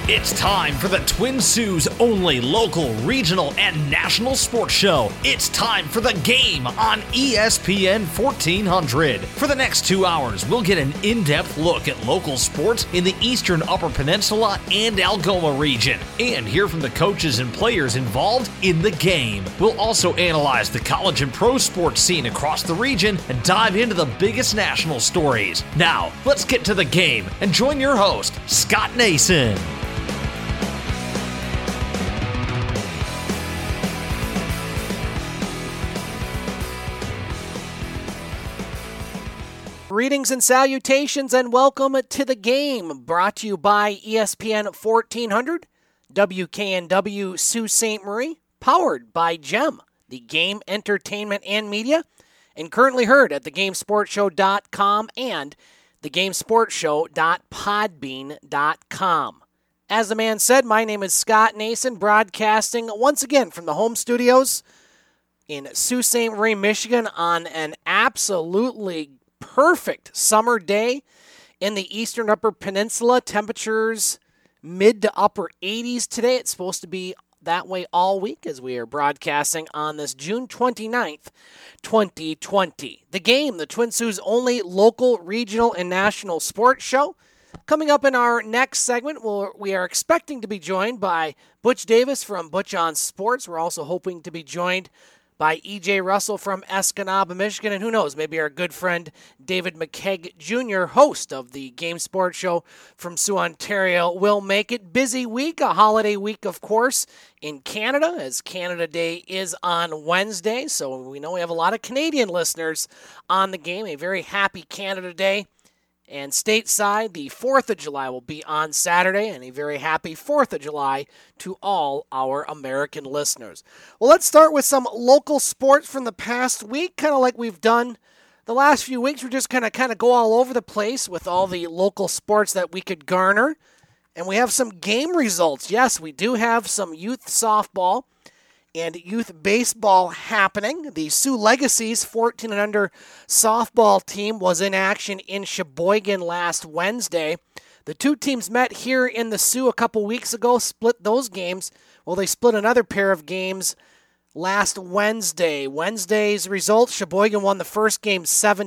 It's time for the Twin Sault's only local, regional, and national sports show. It's time for The Game on ESPN 1400. For the next 2 hours, we'll get an in-depth look at local sports in the Eastern Upper Peninsula and Algoma region, and hear from the coaches and players involved in the game. We'll also analyze the college and pro sports scene across the region and dive into the biggest national stories. Now, let's get to the game and join your host, Scott Nason. Greetings and salutations and welcome to The Game, brought to you by ESPN 1400, WKNW Sault Ste. Marie, powered by GEM, the Game Entertainment and Media, and currently heard at thegamesportshow.com and thegamesportshow.podbean.com. As the man said, my name is Scott Nason, broadcasting once again from the home studios in Sault Ste. Marie, Michigan on an absolutely perfect summer day in the Eastern Upper Peninsula. Temperatures mid to upper 80s today. It's supposed to be that way all week as we are broadcasting on this June 29th, 2020. The Game, the Twin Sault's only local, regional, and national sports show. Coming up in our next segment, we are expecting to be joined by Butch Davis from Butch on Sports. We're also hoping to be joined by E.J. Russell from Escanaba, Michigan, and who knows, maybe our good friend David McKeag Jr., host of the Game Sports Show from Sault, Ontario, will make it. Busy week, a holiday week, of course, in Canada, as Canada Day is on Wednesday, so we know we have a lot of Canadian listeners on the game. A very happy Canada Day. And stateside, the 4th of July will be on Saturday, and a very happy 4th of July to all our American listeners. Well, let's start with some local sports from the past week, kind of like we've done the last few weeks. We're just kind of go all over the place with all the local sports that we could garner. And we have some game results. Yes, we do have some youth softball and youth baseball happening. The Sioux Legacy's 14 and under softball team was in action in Sheboygan last Wednesday. The two teams met here in the Sioux a couple weeks ago, split those games. Well, they split another pair of games last Wednesday. Wednesday's results, Sheboygan won the first game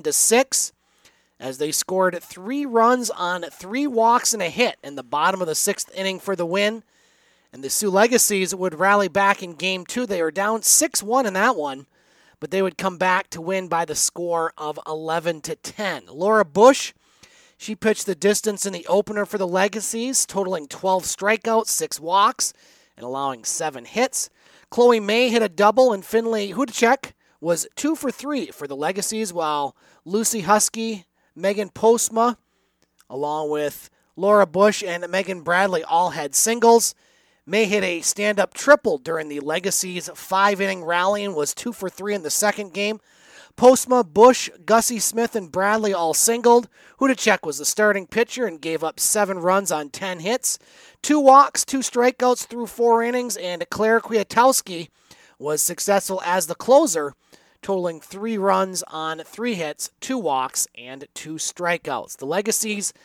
7-6 as they scored 3 runs on 3 walks and a hit in the bottom of the 6th inning for the win. And the Sioux Legacies would rally back in Game 2. They were down 6-1 in that one, but they would come back to win by the score of 11-10. Laura Bush, she pitched the distance in the opener for the Legacies, totaling 12 strikeouts, 6 walks, and allowing 7 hits. Chloe May hit a double, and Finley Hudacek was 2 for 3 for the Legacies, while Lucy Husky, Megan Postma, along with Laura Bush and Megan Bradley all had singles. May hit a stand-up triple during the Legacy's 5-inning rally and was 2 for 3 in the second game. Postma, Bush, Gussie Smith, and Bradley all singled. Hudacek was the starting pitcher and gave up 7 runs on 10 hits. 2 walks, 2 strikeouts through 4 innings, and Claire Kwiatkowski was successful as the closer, totaling 3 runs on 3 hits, 2 walks, and 2 strikeouts. The Legacies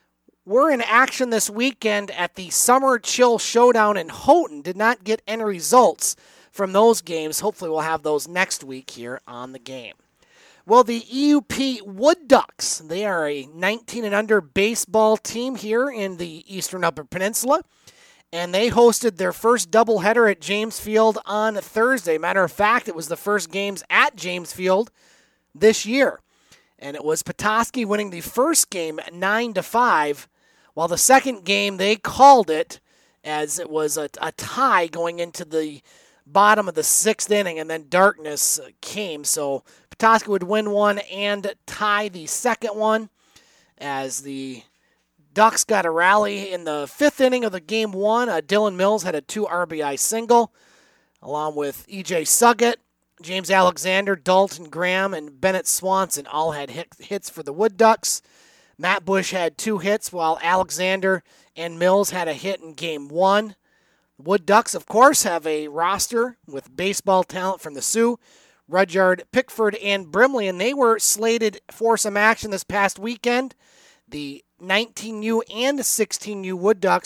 were in action this weekend at the Summer Chill Showdown in Houghton. Did not get any results from those games. Hopefully we'll have those next week here on the Game. Well, the EUP Wood Ducks, they are a 19 and under baseball team here in the Eastern Upper Peninsula, and they hosted their first doubleheader at James Field on Thursday. Matter of fact, it was the first games at James Field this year. And it was Petoskey winning the first game 9-5, while the second game they called it as it was a tie going into the bottom of the 6th inning, and then darkness came. So Petoskey would win one and tie the second one as the Ducks got a rally in the 5th inning of the game 1. Dylan Mills had a 2 RBI single, along with E.J. Suggett, James Alexander, Dalton Graham, and Bennett Swanson all had hits for the Wood Ducks. Matt Bush had 2 hits, while Alexander and Mills had a hit in Game 1. The Wood Ducks, of course, have a roster with baseball talent from the Sioux, Rudyard, Pickford, and Brimley, and they were slated for some action this past weekend. The 19U and 16U Wood Ducks,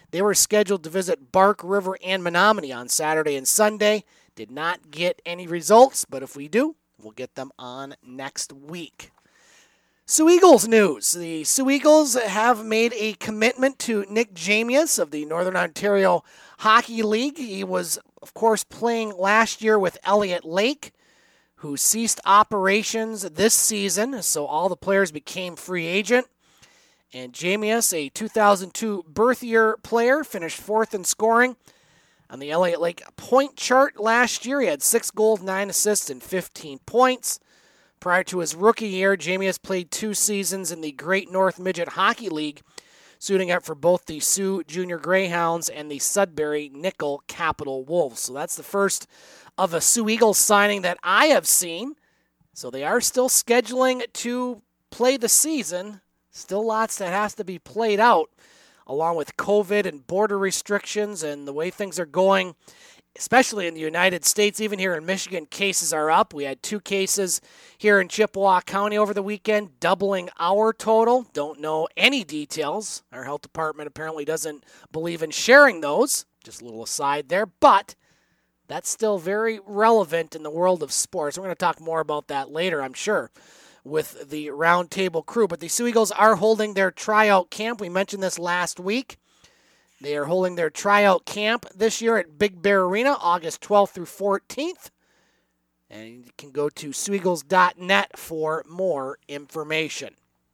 They were scheduled to visit Bark River and Menominee on Saturday and Sunday. Did not get any results, but if we do, we'll get them on next week. Sioux Eagles news. The Sioux Eagles have made a commitment to Nick Jamius of the Northern Ontario Hockey League. He was, of course, playing last year with Elliott Lake, who ceased operations this season, so all the players became free agent. And Jamius, a 2002 birth year player, finished fourth in scoring on the Elliott Lake point chart last year. He had 6 goals, 9 assists, and 15 points. Prior to his rookie year, Jamius played 2 seasons in the Great North Midget Hockey League, suiting up for both the Sioux Junior Greyhounds and the Sudbury Nickel Capital Wolves. So that's the first of a Sioux Eagles signing that I have seen. So they are still scheduling to play the season. Still lots that has to be played out, along with COVID and border restrictions and the way things are going, especially in the United States. Even here in Michigan, cases are up. We had 2 cases here in Chippewa County over the weekend, doubling our total. Don't know any details. Our health department apparently doesn't believe in sharing those. Just a little aside there. But that's still very relevant in the world of sports. We're going to talk more about that later, I'm sure, with the roundtable crew. But the Sioux Eagles are holding their tryout camp. We mentioned this last week. They are holding their tryout camp this year at Big Bear Arena, August 12th through 14th. And you can go to SiouxEagles.net for more information.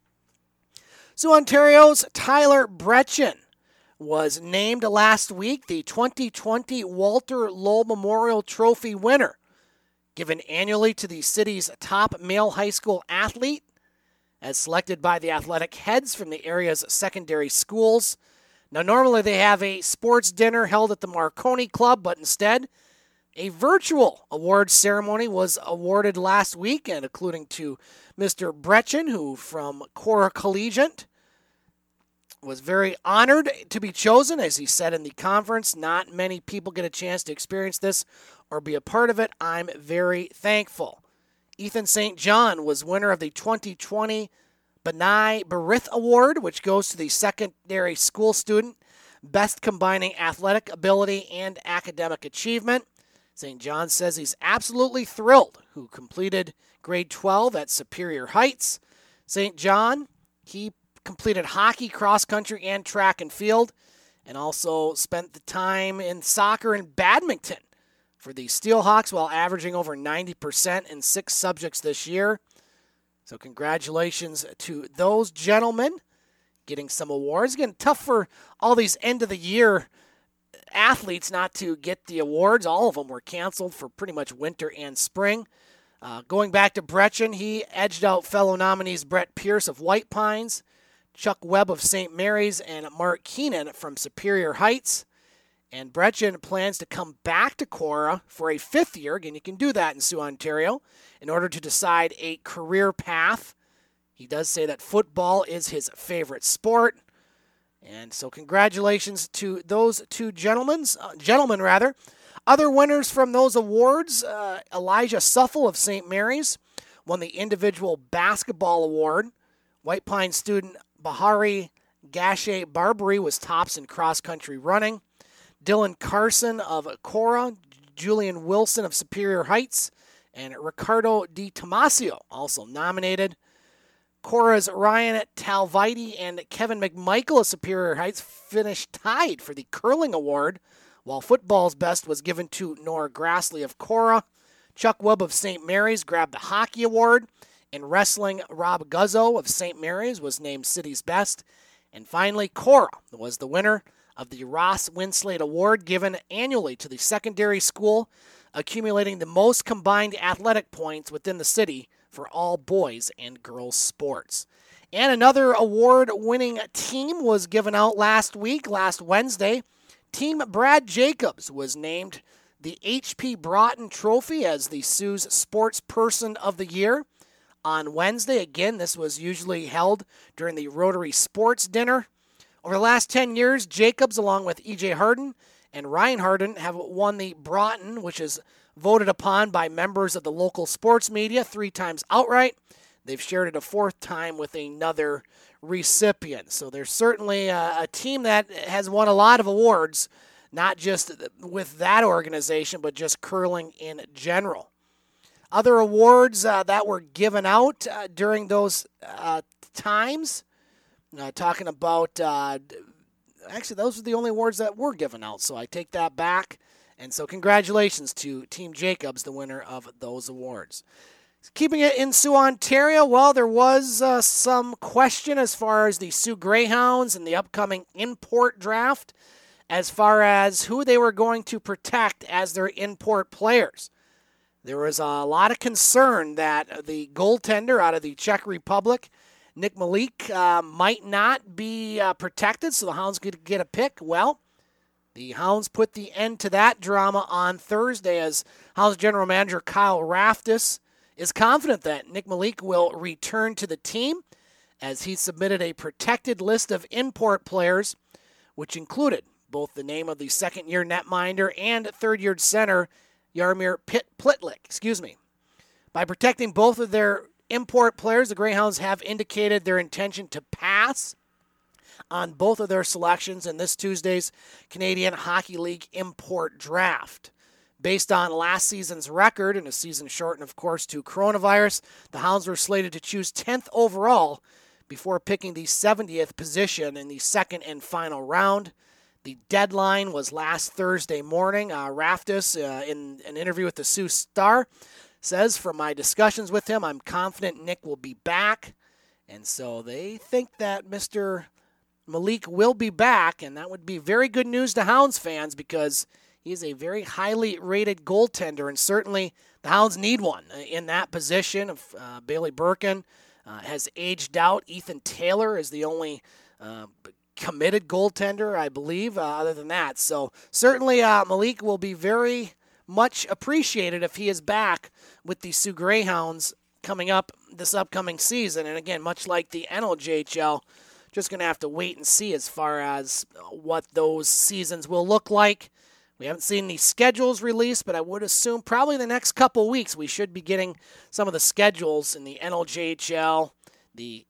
So Ontario's Tyler Bretchen was named last week the 2020 Walter Lowe Memorial Trophy winner, given annually to the city's top male high school athlete, as selected by the athletic heads from the area's secondary schools. Now, normally they have a sports dinner held at the Marconi Club, but instead, a virtual awards ceremony was awarded last week, and including to Mr. Bretchen, who from Cora Collegiate was very honored to be chosen. As he said in the conference, not many people get a chance to experience this or be a part of it. I'm very thankful. Ethan St. John was winner of the 2020 Benai Barith Award, which goes to the secondary school student, best combining athletic ability and academic achievement. St. John says he's absolutely thrilled, who completed grade 12 at Superior Heights. St. John, he completed hockey, cross country, and track and field, and also spent the time in soccer and badminton for the Steelhawks while averaging over 90% in 6 subjects this year. So congratulations to those gentlemen getting some awards. Again, tough for all these end-of-the-year athletes not to get the awards. All of them were canceled for pretty much winter and spring. Going back to Bretchen, he edged out fellow nominees Brett Pierce of White Pines, Chuck Webb of St. Mary's, and Mark Keenan from Superior Heights. And Bretchen plans to come back to Cora for a 5th year. Again, you can do that in Sioux, Ontario, in order to decide a career path. He does say that football is his favorite sport. And so congratulations to those 2 gentlemen. Other winners from those awards, Elijah Suffel of St. Mary's won the individual basketball award. White Pine student Bahari Gashe Barbary was tops in cross-country running. Dylan Carson of Cora, Julian Wilson of Superior Heights, and Ricardo Di Tomasio also nominated. Cora's Ryan Talviti and Kevin McMichael of Superior Heights finished tied for the curling award, while football's best was given to Nora Grassley of Cora. Chuck Webb of St. Mary's grabbed the hockey award. In wrestling, Rob Guzzo of St. Mary's was named city's best. And finally, Cora was the winner of the Ross Winslade Award, given annually to the secondary school, accumulating the most combined athletic points within the city for all boys and girls sports. And another award-winning team was given out last Wednesday. Team Brad Jacobs was named the H.P. Broughton Trophy as the Sioux's Sports Person of the Year on Wednesday. Again, this was usually held during the Rotary Sports Dinner. Over the last 10 years, Jacobs, along with E.J. Harden and Ryan Harden, have won the Broughton, which is voted upon by members of the local sports media 3 times outright. They've shared it a 4th time with another recipients. So they're certainly a team that has won a lot of awards, not just with that organization, but just curling in general. Other awards that were given out during those times, talking about, actually, those were the only awards that were given out, so I take that back. And so congratulations to Team Jacobs, the winner of those awards. Keeping it in Sioux, Ontario, well, there was some question as far as the Sioux Greyhounds and the upcoming import draft, as far as who they were going to protect as their import players. There was a lot of concern that the goaltender out of the Czech Republic, Nick Malik, might not be protected, so the Hounds could get a pick. Well, the Hounds put the end to that drama on Thursday as Hounds General Manager Kyle Raftis is confident that Nick Malik will return to the team as he submitted a protected list of import players, which included both the name of the second-year netminder and third-year center Jaromir Plitlik. By protecting both of their import players, the Greyhounds have indicated their intention to pass on both of their selections in this Tuesday's Canadian Hockey League import draft. Based on last season's record and a season shortened, of course, to coronavirus, the Hounds were slated to choose 10th overall before picking the 70th position in the second and final round. The deadline was last Thursday morning. Raftis, in an interview with the Sioux Star, says, from my discussions with him, I'm confident Nick will be back. And so they think that Mr. Malik will be back, and that would be very good news to Hounds fans because he is a very highly rated goaltender, and certainly the Hounds need one in that position. Of Bailey Birkin has aged out. Ethan Taylor is the only committed goaltender, I believe, other than that. So certainly Malik will be very much appreciated if he is back with the Sioux Greyhounds coming up this upcoming season. And again, much like the NLJHL, just going to have to wait and see as far as what those seasons will look like. We haven't seen the schedules released, but I would assume probably the next couple weeks we should be getting some of the schedules in the NLJHL, the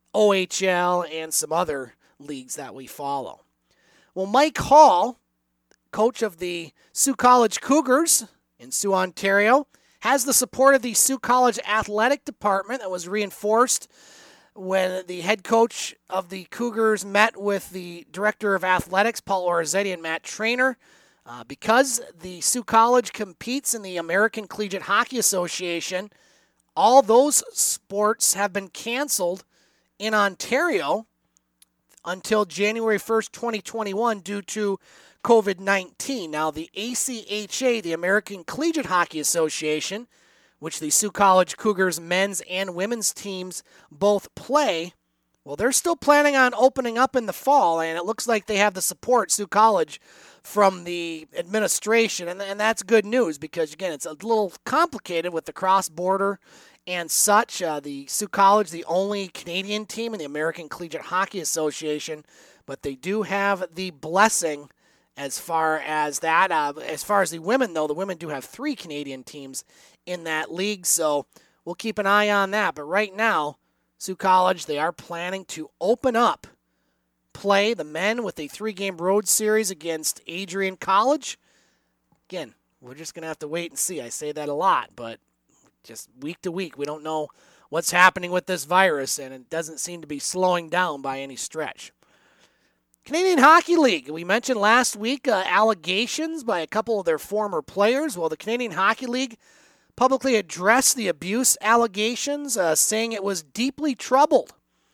OHL, and some other leagues that we follow. Well, Mike Hall, coach of the Sioux College Cougars in Sioux, Ontario, has the support of the Sioux College Athletic Department that was reinforced when the head coach of the Cougars met with the director of athletics, Paul Orazzetti, and Matt Trainer. Because the Sioux College competes in the American Collegiate Hockey Association, all those sports have been canceled in Ontario until January 1st, 2021 due to COVID-19. Now, the ACHA, the American Collegiate Hockey Association, which the Sioux College Cougars men's and women's teams both play, well, they're still planning on opening up in the fall, and it looks like they have the support, Sioux College, from the administration, and that's good news because, again, it's a little complicated with the cross-border and such. The Sioux College, the only Canadian team in the American Collegiate Hockey Association, but they do have the blessing as far as that. As far as the women, though, the women do have 3 Canadian teams in that league, so we'll keep an eye on that. But right now, Sioux College, they are planning to open up play, the men, with a 3-game road series against Adrian College. Again, we're just going to have to wait and see. I say that a lot, but just week to week, we don't know what's happening with this virus, and it doesn't seem to be slowing down by any stretch. Canadian Hockey League, we mentioned last week allegations by a couple of their former players. Well, the Canadian Hockey League publicly addressed the abuse allegations, saying it was deeply troubled,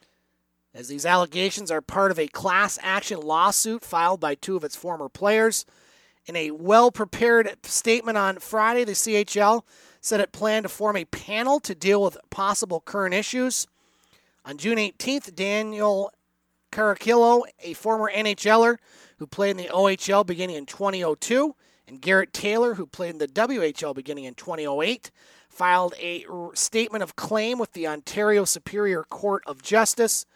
as these allegations are part of a class action lawsuit filed by 2 of its former players. In a well-prepared statement on Friday, the CHL said it planned to form a panel to deal with possible current issues. On June 18th, Daniel Caracillo, a former NHLer who played in the OHL beginning in 2002, and Garrett Taylor, who played in the WHL beginning in 2008, filed a statement of claim with the Ontario Superior Court of Justice.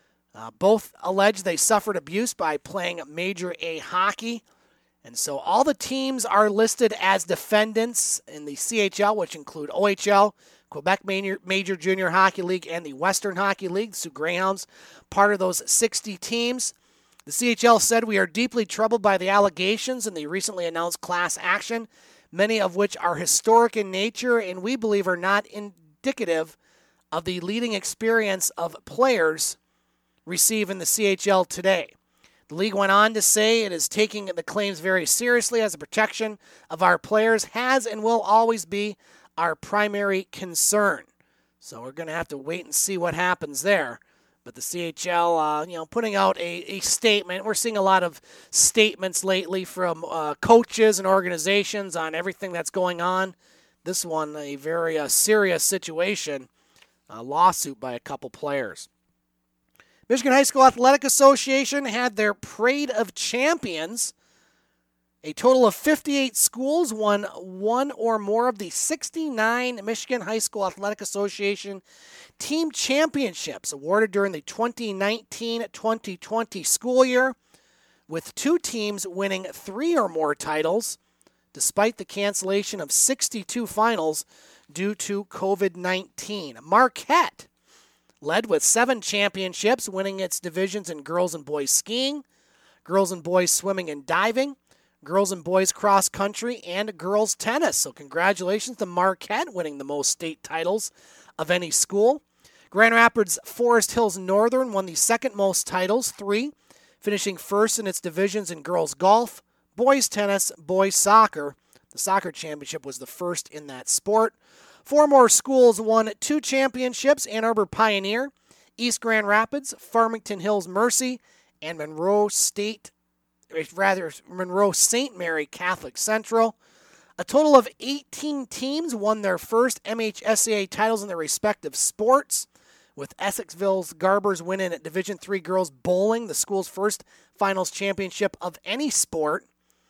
Both allege they suffered abuse by playing Major A hockey. And so all the teams are listed as defendants in the CHL, which include OHL, Quebec Major Junior Hockey League, and the Western Hockey League. The Sioux Greyhounds, part of those 60 teams. The CHL said, "We are deeply troubled by the allegations in the recently announced class action, many of which are historic in nature and we believe are not indicative of the leading experience of players receive in the CHL today." The league went on to say it is taking the claims very seriously as the protection of our players has and will always be our primary concern. So we're going to have to wait and see what happens there. But the CHL, putting out a statement. We're seeing a lot of statements lately from coaches and organizations on everything that's going on. This one, a very serious situation, a lawsuit by a couple players. Michigan High School Athletic Association had their Parade of Champions. A total of 58 schools won one or more of the 69 Michigan High School Athletic Association team championships awarded during the 2019-2020 school year, with 2 teams winning 3 or more titles, despite the cancellation of 62 finals due to COVID-19. Marquette led with 7 championships, winning its divisions in girls and boys skiing, girls and boys swimming and diving, girls and boys cross country, and girls tennis. So congratulations to Marquette, winning the most state titles of any school. Grand Rapids Forest Hills Northern won the second most titles, 3, finishing first in its divisions in girls golf, boys tennis, boys soccer. The soccer championship was the first in that sport. 4 more schools won 2 championships: Ann Arbor Pioneer, East Grand Rapids, Farmington Hills Mercy, and Monroe St. Mary Catholic Central. A total of 18 teams won their first MHSAA titles in their respective sports, with Essexville's Garbers winning at Division III girls bowling, the school's first finals championship of any sport.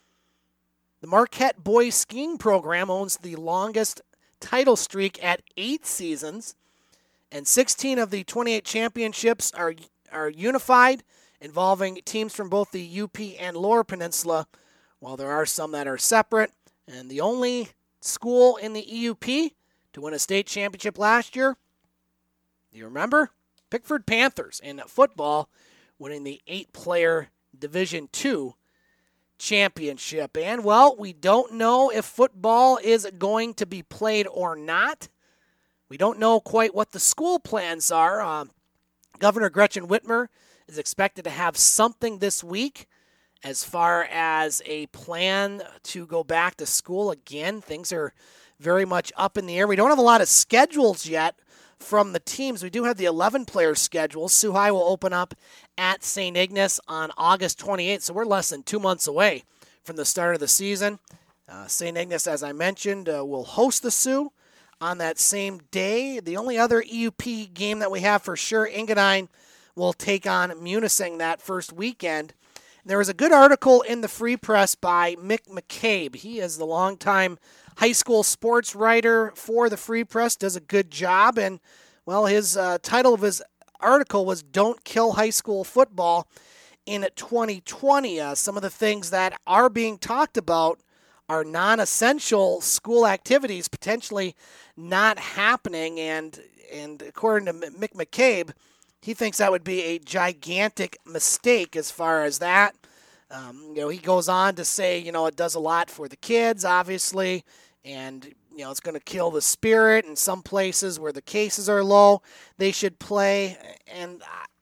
The Marquette boys skiing program owns the longest title streak at 8 seasons, and 16 of the 28 championships are unified, involving teams from both the UP and Lower Peninsula, while there are some that are separate. And the only school in the EUP to win a state championship last year, you remember? Pickford Panthers in football, winning the 8-player Division II championship. And, well, we don't know if football is going to be played or not. We don't know quite what the school plans are. Governor Gretchen Whitmer is expected to have something this week as far as a plan to go back to school again. Things are very much up in the air. We don't have a lot of schedules yet from the teams. We do have the 11-player schedule. Sioux High will open up at St. Ignace on August 28th, so we're less than 2 months away from the start of the season. St. Ignace, as I mentioned, will host the Sioux on that same day. The only other EUP game that we have for sure, Engadine will take on Munising that first weekend. And there was a good article in the Free Press by Mick McCabe. He is the longtime high school sports writer for the Free Press, does a good job. And, well, his title of his article was "Don't Kill High School Football in 2020. Some of the things that are being talked about are non-essential school activities potentially not happening. And according to Mick McCabe, he thinks that would be a gigantic mistake as far as that. He goes on to say, it does a lot for the kids, obviously, and, it's going to kill the spirit. In some places where the cases are low, they should play. And,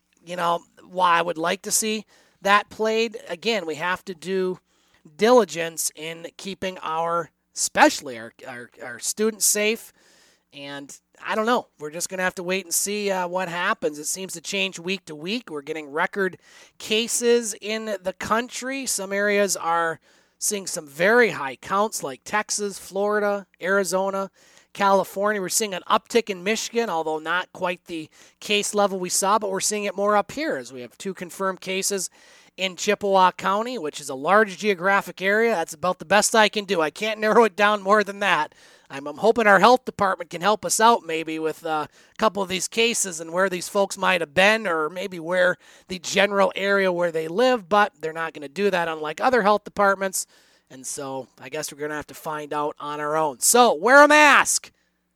while I would like to see that played, again, we have to do diligence in keeping especially our students safe. And I don't know. We're just going to have to wait and see what happens. It seems to change week to week. We're getting record cases in the country. Some areas are seeing some very high counts like Texas, Florida, Arizona, California. We're seeing an uptick in Michigan, although not quite the case level we saw, but we're seeing it more up here as we have 2 confirmed cases in Chippewa County, which is a large geographic area. That's about the best I can do. I can't narrow it down more than that. I'm hoping our health department can help us out maybe with a couple of these cases and where these folks might have been, or maybe where the general area where they live, but they're not going to do that unlike other health departments. And so I guess we're going to have to find out on our own. So wear a mask.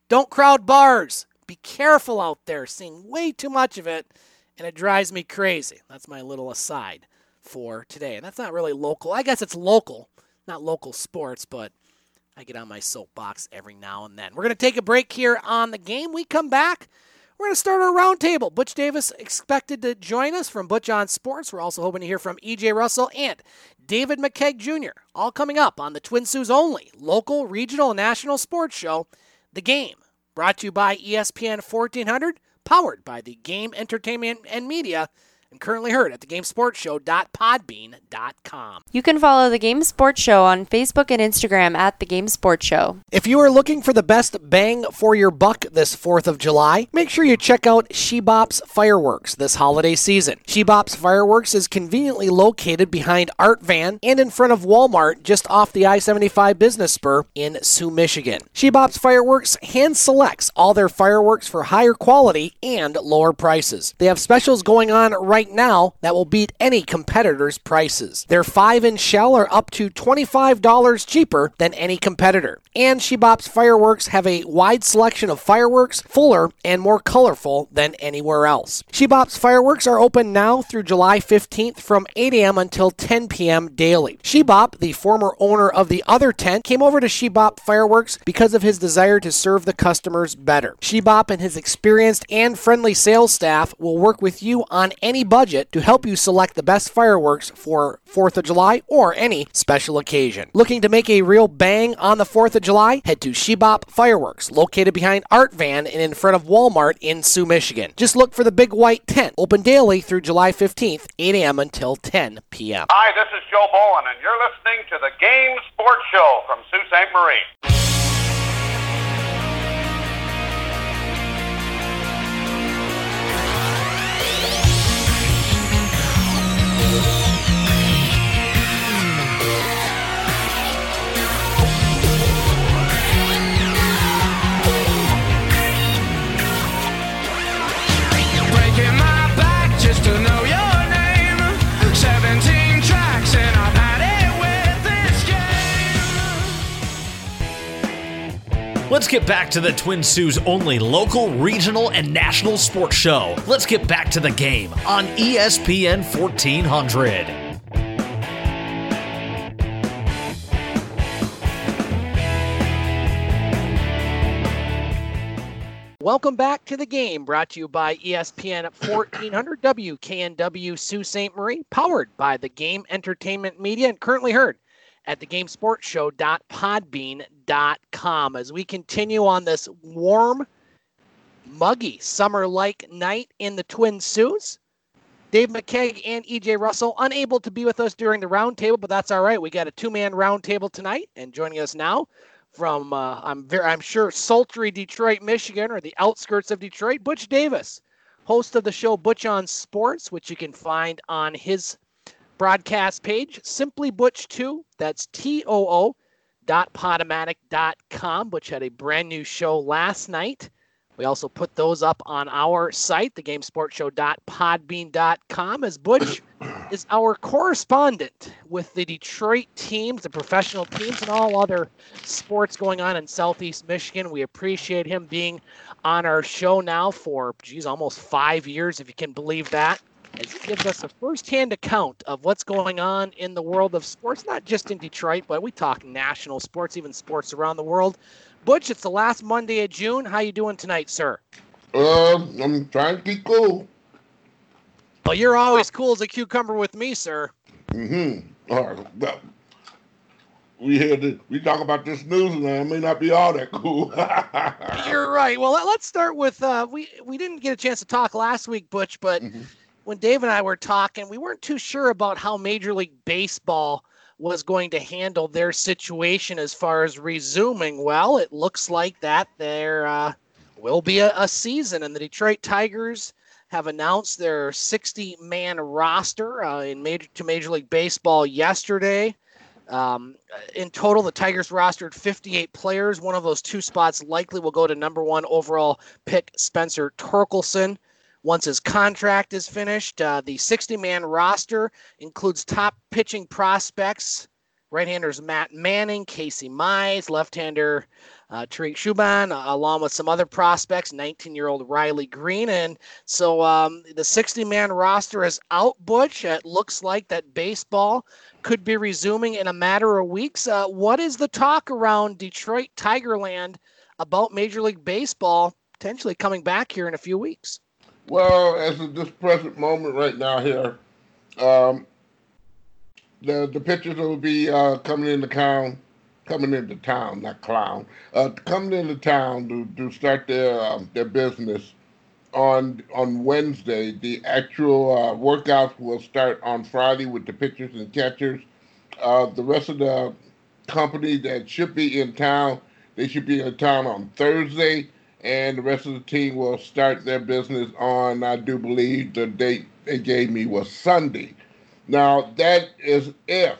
Don't crowd bars. Be careful out there. Seeing way too much of it, and it drives me crazy. That's my little aside for today. And that's not really local. I guess it's local, not local sports, but I get on my soapbox every now and then. We're going to take a break here on the game. We come back. We're going to start our roundtable. Butch Davis expected to join us from Butch on Sports. We're also hoping to hear from E.J. Russell and David McKeag Jr. All coming up on the Twin Sault's only local, regional, and national sports show, The Game. Brought to you by ESPN 1400, powered by the Game Entertainment and Media, and currently heard at thegamesportshow.podbean.com. You can follow The Game Sports Show on Facebook and Instagram at The Game Sports Show. If you are looking for the best bang for your buck this 4th of July, make sure you check out Shebop's Fireworks this holiday season. Shebop's Fireworks is conveniently located behind Art Van and in front of Walmart just off the I-75 Business Spur in Sioux, Michigan. Shebop's Fireworks hand selects all their fireworks for higher quality and lower prices. They have specials going on right now that will beat any competitor's prices. Their 5-inch shell are up to $25 cheaper than any competitor. And Shebop's Fireworks have a wide selection of fireworks, fuller and more colorful than anywhere else. Shebop's Fireworks are open now through July 15th from 8 a.m. until 10 p.m. daily. Shebop, the former owner of the other tent, came over to Shebop Fireworks because of his desire to serve the customers better. Shebop and his experienced and friendly sales staff will work with you on any budget to help you select the best fireworks for 4th of July or any special occasion. Looking to make a real bang on the 4th of July? Head to Shebop Fireworks, located behind Art Van and in front of Walmart in Sioux, Michigan. Just look for the big white tent, open daily through July 15th, 8 a.m. until 10 p.m. Hi, this is Joe Bowen, and you're listening to the Game Sports Show from Sault Ste. Marie. To know your name, 17 tracks, and I've had it with this game. Let's get back to the Twin Sault's only local, regional, and national sports show. Let's get back to the game on ESPN 1400. Welcome back to the game, brought to you by ESPN 1400 WKNW Sault Ste. Marie, powered by the Game Entertainment Media, and currently heard at thegamesportshow.podbean.com. As we continue on this warm, muggy, summer-like night in the Twin Saults, Dave McKeag and E.J. Russell unable to be with us during the roundtable, but that's all right. We got a two-man roundtable tonight, and joining us now from, I'm sure, sultry Detroit, Michigan, or the outskirts of Detroit, Butch Davis, host of the show Butch on Sports, which you can find on his broadcast page, Simply Butch 2. That's TOO.podomatic.com. Butch had a brand new show last night. We also put those up on our site, thegamesportshow.podbean.com, as Butch is our correspondent with the Detroit teams, the professional teams, and all other sports going on in Southeast Michigan. We appreciate him being on our show now for, almost 5 years, if you can believe that, as he gives us a first-hand account of what's going on in the world of sports, not just in Detroit, but we talk national sports, even sports around the world. Butch, it's the last Monday of June. How you doing tonight, sir? I'm trying to keep cool. Well, you're always cool as a cucumber with me, sir. Mm-hmm. All right. Well, we talk about this news, and I may not be all that cool. You're right. Well, let's start with we didn't get a chance to talk last week, Butch, but when Dave and I were talking, we weren't too sure about how Major League Baseball was going to handle their situation as far as resuming. Well, it looks like that there will be a season, and the Detroit Tigers have announced their 60-man roster to Major League Baseball yesterday. In total, the Tigers rostered 58 players. One of those two spots likely will go to number 1 overall pick Spencer Torkelson once his contract is finished. The 60-man roster includes top pitching prospects Right-handers Matt Manning, Casey Mize, left-hander Tariq Shuban, along with some other prospects, 19-year-old Riley Green. And so the 60-man roster is out, Butch. It looks like that baseball could be resuming in a matter of weeks. What is the talk around Detroit Tigerland about Major League Baseball potentially coming back here in a few weeks? Well, as of this present moment right now here, the pitchers will be coming into town, not clown, coming into town to start their business on Wednesday. The actual workouts will start on Friday with the pitchers and catchers. The rest of the company that should be in town, they should be in town on Thursday, and the rest of the team will start their business on, I do believe the date they gave me was Sunday. Now, that is if.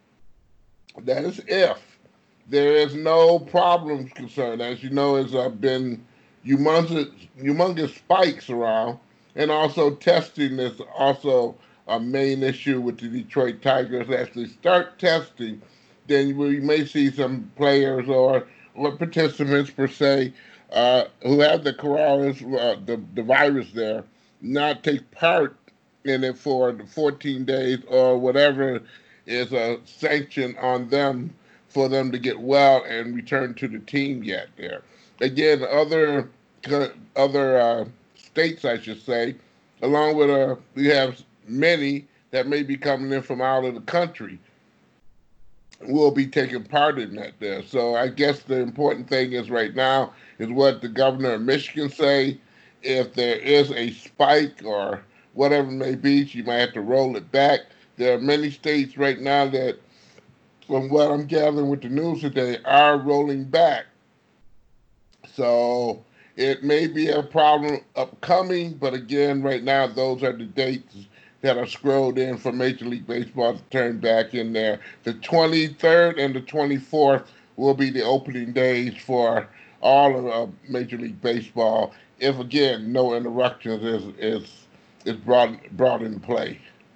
There is no problems concerned. As you know, there's been humongous spikes around, and also testing is also a main issue with the Detroit Tigers. As they start testing, then we may see some players or participants per se who have the the virus there, not take part in it for the 14 days or whatever is a sanction on them for them to get well and return to the team yet there. Again, other states, I should say, along with we have many that may be coming in from out of the country, will be taking part in that there. So I guess the important thing is right now is what the governor of Michigan say. If there is a spike or whatever it may be, she might have to roll it back. There are many states right now that, from what I'm gathering with the news today, are rolling back. So it may be a problem upcoming, but again, right now, those are the dates that are scrolled in for Major League Baseball to turn back in there. The 23rd and the 24th will be the opening days for all of Major League Baseball, if, again, no interruptions is brought into play.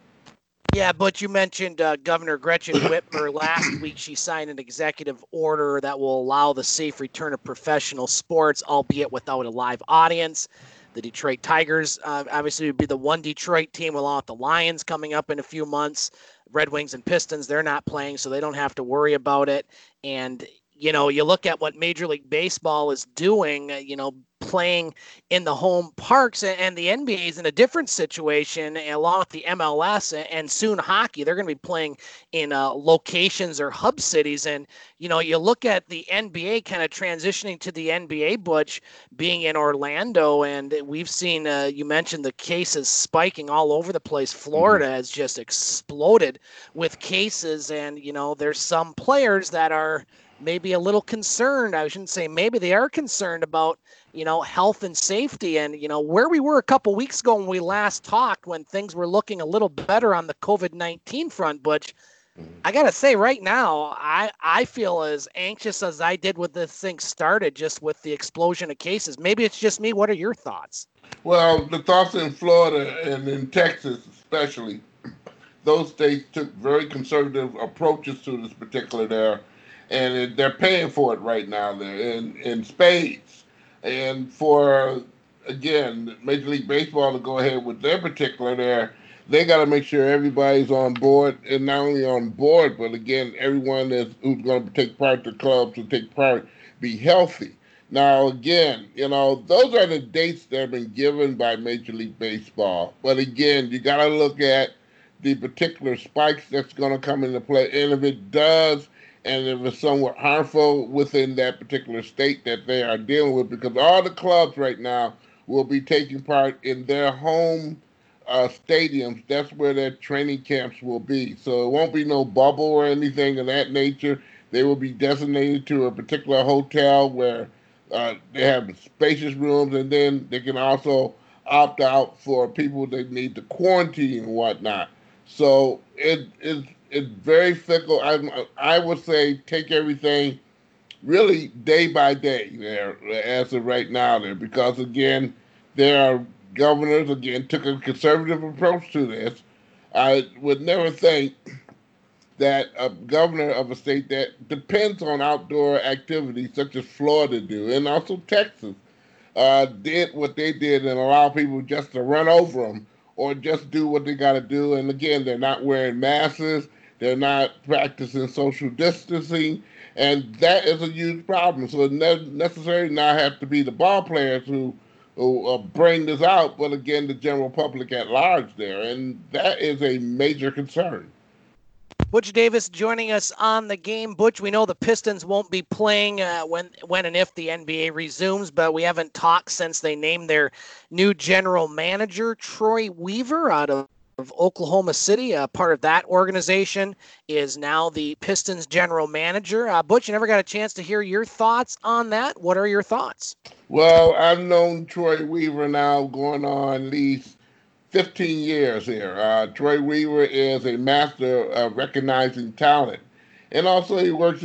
Yeah, but you mentioned Governor Gretchen Whitmer last week. She signed an executive order that will allow the safe return of professional sports, albeit without a live audience. The Detroit Tigers obviously would be the one Detroit team, along with the Lions coming up in a few months. Red Wings and Pistons, they're not playing, so they don't have to worry about it. And, you know, you look at what Major League Baseball is doing, playing in the home parks, and the NBA is in a different situation, along with the MLS and soon hockey. They're going to be playing in locations or hub cities. And, you look at the NBA kind of transitioning to the NBA, Butch, being in Orlando, and we've seen, you mentioned the cases spiking all over the place. Florida has just exploded with cases, and, there's some players that are maybe a little concerned. I shouldn't say maybe, they are concerned about, health and safety. And, where we were a couple weeks ago when we last talked, when things were looking a little better on the COVID-19 front, Butch, I got to say right now, I feel as anxious as I did when this thing started, just with the explosion of cases. Maybe it's just me. What are your thoughts? Well, the thoughts in Florida and in Texas especially, those states took very conservative approaches to this particular there, and they're paying for it right now there in spades. And for, again, Major League Baseball to go ahead with their particular there, they got to make sure everybody's on board, and not only on board, but again, everyone who's going to take part, the clubs who take part, be healthy. Now, again, those are the dates that have been given by Major League Baseball. But again, you got to look at the particular spikes that's going to come into play, and if it does, and if it's somewhat harmful within that particular state that they are dealing with, because all the clubs right now will be taking part in their home stadiums. That's where their training camps will be. So it won't be no bubble or anything of that nature. They will be designated to a particular hotel where they have spacious rooms, and then they can also opt out for people that need to quarantine and whatnot. So it's very fickle. I would say take everything really day by day there as of right now there, because again, there are governors again took a conservative approach to this. I would never think that a governor of a state that depends on outdoor activities such as Florida do, and also Texas, did what they did and allow people just to run over them or just do what they got to do. And again, they're not wearing masks, they're not practicing social distancing, and that is a huge problem. So it doesn't necessarily not have to be the ball players who bring this out, but again, the general public at large there, and that is a major concern. Butch Davis joining us on the game. Butch, we know the Pistons won't be playing when and if the NBA resumes, but we haven't talked since they named their new general manager, Troy Weaver, out of Oklahoma City. Part of that organization is now the Pistons general manager. Butch, you never got a chance to hear your thoughts on that. What are your thoughts? Well, I've known Troy Weaver now going on at least 15 years here. Troy Weaver is a master of recognizing talent. And also he worked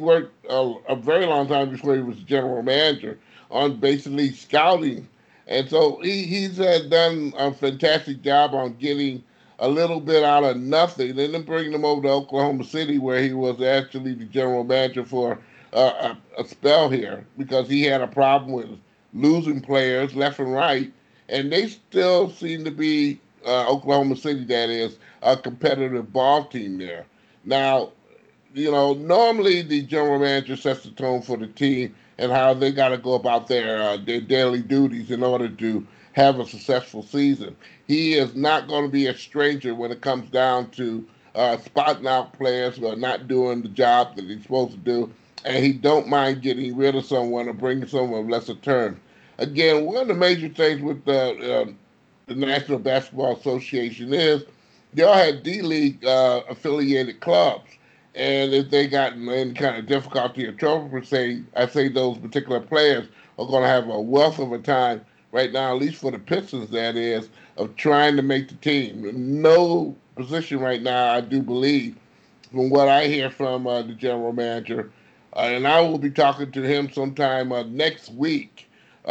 a very long time before he was general manager on basically scouting. And so he's done a fantastic job on getting a little bit out of nothing and then bringing him over to Oklahoma City, where he was actually the general manager for a spell here, because he had a problem with losing players left and right. And they still seem to be, Oklahoma City, that is, a competitive ball team there. Now, normally the general manager sets the tone for the team and how they got to go about their daily duties in order to have a successful season. He is not going to be a stranger when it comes down to spotting out players who are not doing the job that he's supposed to do, and he don't mind getting rid of someone or bringing someone of lesser terms. Again, one of the major things with the National Basketball Association is they all had D-League affiliated clubs. And if they got in any kind of difficulty or trouble, per se, I say those particular players are going to have a wealth of a time right now, at least for the Pistons, that is, of trying to make the team. No position right now, I do believe, from what I hear from the general manager, and I will be talking to him sometime next week,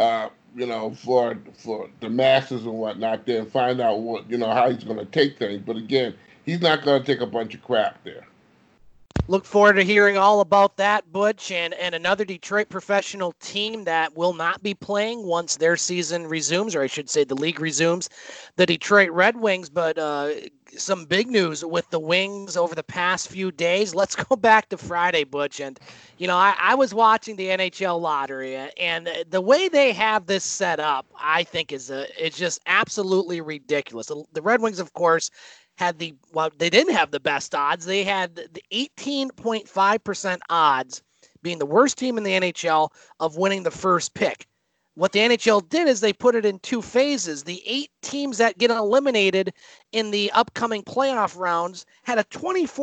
for the masses and whatnot, then find out how he's going to take things. But again, he's not going to take a bunch of crap there. Look forward to hearing all about that, Butch, and another Detroit professional team that will not be playing once their season resumes, or I should say the league resumes, the Detroit Red Wings. But some big news with the Wings over the past few days. Let's go back to Friday, Butch. And, I was watching the NHL lottery, and the way they have this set up, I think it's just absolutely ridiculous. The Red Wings, of course, they didn't have the best odds. They had the 18.5% odds, being the worst team in the NHL, of winning the first pick. What the NHL did is they put it in two phases. The 8 teams that get eliminated in the upcoming playoff rounds had a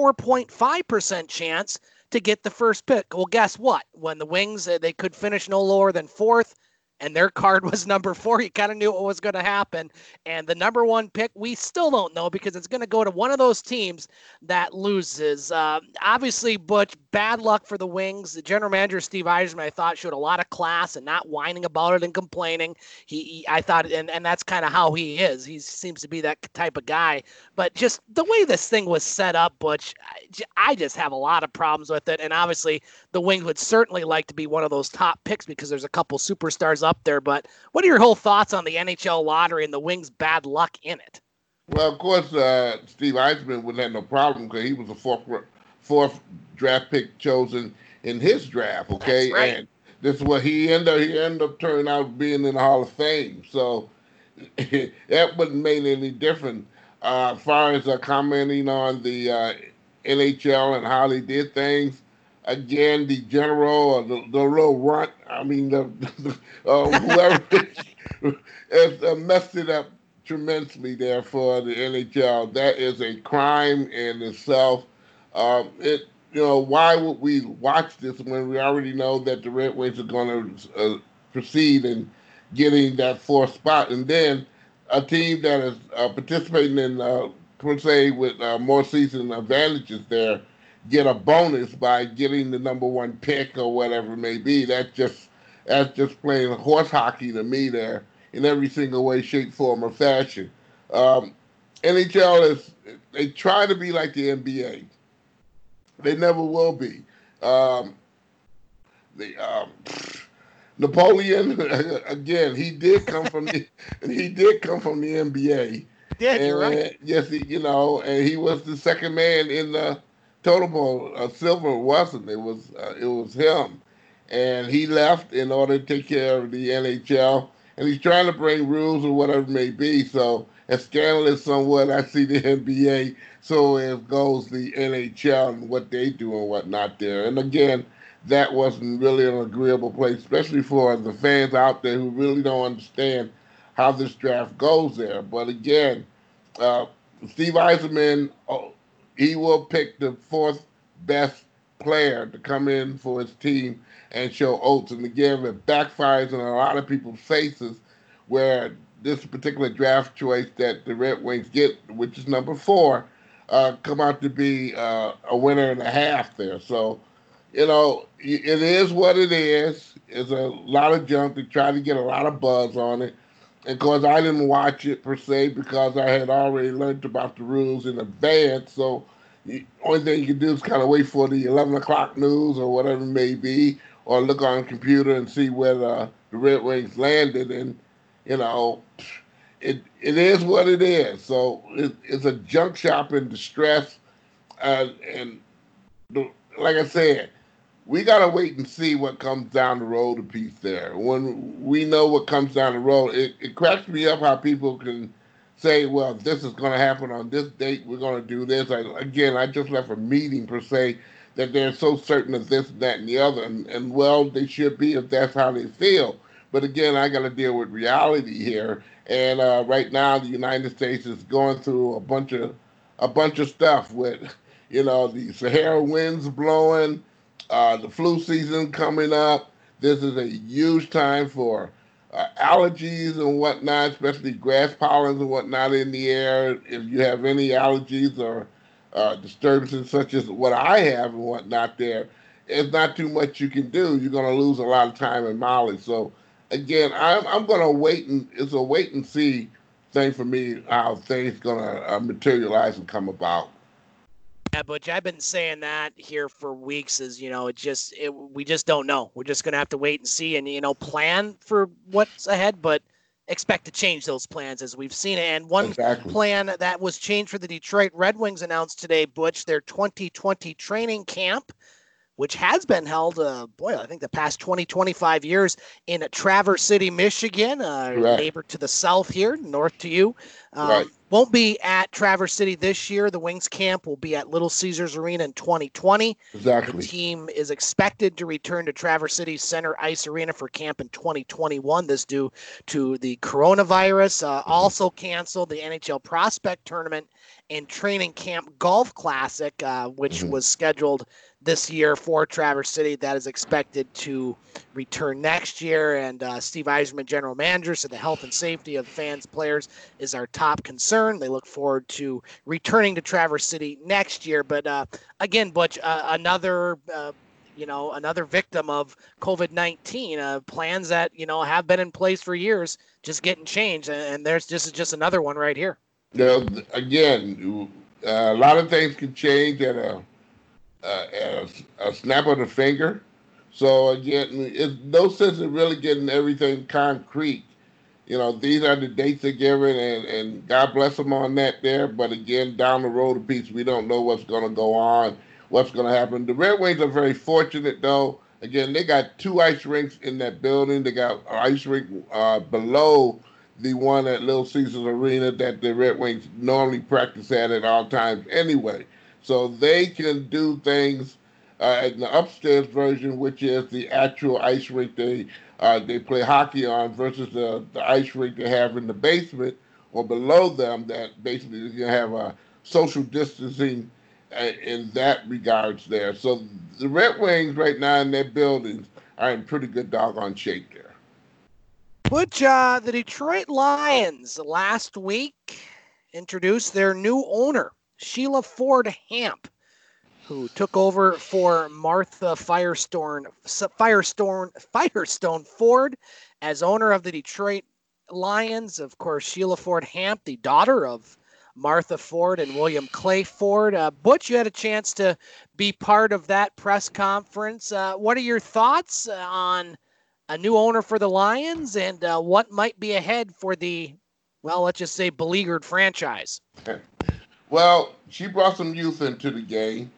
24.5% chance to get the first pick. Well, guess what? When the Wings, they could finish no lower than 4th, and their card was number 4. You kind of knew what was going to happen. And the number 1 pick, we still don't know, because it's going to go to one of those teams that loses. Obviously, Butch, bad luck for the Wings. The general manager, Steve Yzerman, I thought showed a lot of class and not whining about it and complaining. I thought, and that's kind of how he is. He seems to be that type of guy. But just the way this thing was set up, Butch, I just have a lot of problems with it. And obviously, the Wings would certainly like to be one of those top picks because there's a couple superstars up there. But what are your whole thoughts on the NHL lottery and the Wings' bad luck in it? Well, of course, Steve Yzerman would have no problem because he was the fourth draft pick chosen in his draft. Okay, right. And this is what he ended up turning out being in the Hall of Fame. So that wouldn't make any difference as far as commenting on the NHL and how they did things. Again, the general or the little runt, whoever has messed it up tremendously there for the NHL. That is a crime in itself. Why would we watch this when we already know that the Red Wings are going to proceed in getting that 4th spot? And then a team that is participating in, per se, with more season advantages there, get a bonus by getting the number 1 pick or whatever it may be. That's just playing horse hockey to me there in every single way, shape, form, or fashion. NHL they try to be like the NBA. They never will be. The Napoleon again. He did come from the NBA. Yeah, you're right. Yes, and he was the second man in the totem pole. Silver wasn't. It was him, and he left in order to take care of the NHL. And he's trying to bring rules or whatever it may be. So as scandalous somewhat, I see the NBA. So as goes the NHL and what they do and whatnot there. And again, that wasn't really an agreeable place, especially for the fans out there who really don't understand how this draft goes there. But again, Steve Yzerman, he will pick the fourth best player to come in for his team and show oats. And again, it backfires in a lot of people's faces where this particular draft choice that the Red Wings get, which is number 4, come out to be a winner and a half there. So, it is what it is. It's a lot of junk. They try to get a lot of buzz on it. And of course, I didn't watch it per se because I had already learned about the rules in advance. So the only thing you can do is kind of wait for the 11 o'clock news or whatever it may be, or look on a computer and see where the Red Wings landed. And, it is what it is. So it's a junk shop in distress. And like I said, we got to wait and see what comes down the road a piece there. When we know what comes down the road, it cracks me up how people can say, well, this is going to happen on this date, we're going to do this. I just left a meeting per se that they're so certain of this, that, and the other. And well, they should be if that's how they feel. But again, I got to deal with reality here. And right now, the United States is going through a bunch of stuff with, the Sahara winds blowing, the flu season coming up. This is a huge time for allergies and whatnot, especially grass pollens and whatnot in the air. If you have any allergies or disturbances such as what I have and whatnot there, it's not too much you can do. You're going to lose a lot of time and mileage. So, again, I'm going to it's a wait and see thing for me, how things going to materialize and come about. Yeah, Butch, I've been saying that here for weeks. We just don't know. We're just going to have to wait and see and, plan for what's ahead, but expect to change those plans as we've seen it. And one plan that was changed for the Detroit Red Wings announced today, Butch, their 2020 training camp, which has been held, I think the past 25 years in Traverse City, Michigan, neighbor to the south here, north to you. Won't be at Traverse City this year. The Wings camp will be at Little Caesars Arena in 2020. Exactly. The team is expected to return to Traverse City Center Ice Arena for camp in 2021. This due to the coronavirus. Also canceled the NHL Prospect Tournament and Training Camp Golf Classic, which was scheduled this year for Traverse City. That is expected to return next year. And Steve Yzerman, general manager, said the health and safety of fans, players is our top concern. They look forward to returning to Traverse City next year. But again, Butch, another victim of COVID-19. Plans that have been in place for years just getting changed, and this is just another one right here. Again, a lot of things can change at a snap of the finger. So again, it's no sense in really getting everything concrete. These are the dates they're given, and God bless them on that there. But again, down the road a piece, we don't know what's going to go on, what's going to happen. The Red Wings are very fortunate, though. Again, they got 2 ice rinks in that building. They got an ice rink below the one at Little Caesars Arena that the Red Wings normally practice at all times anyway. So they can do things in the upstairs version, which is the actual ice rink they play hockey on, versus the ice rink they have in the basement or below them that basically is going to have a social distancing in that regards there. So the Red Wings right now in their buildings are in pretty good doggone shape there. Butch, the Detroit Lions last week introduced their new owner, Sheila Ford Hamp, who took over for Martha Firestone Ford as owner of the Detroit Lions. Of course, Sheila Ford Hamp, the daughter of Martha Ford and William Clay Ford. Butch, you had a chance to be part of that press conference. What are your thoughts on a new owner for the Lions and what might be ahead for the, well, let's just say beleaguered franchise? Well, she brought some youth into the game.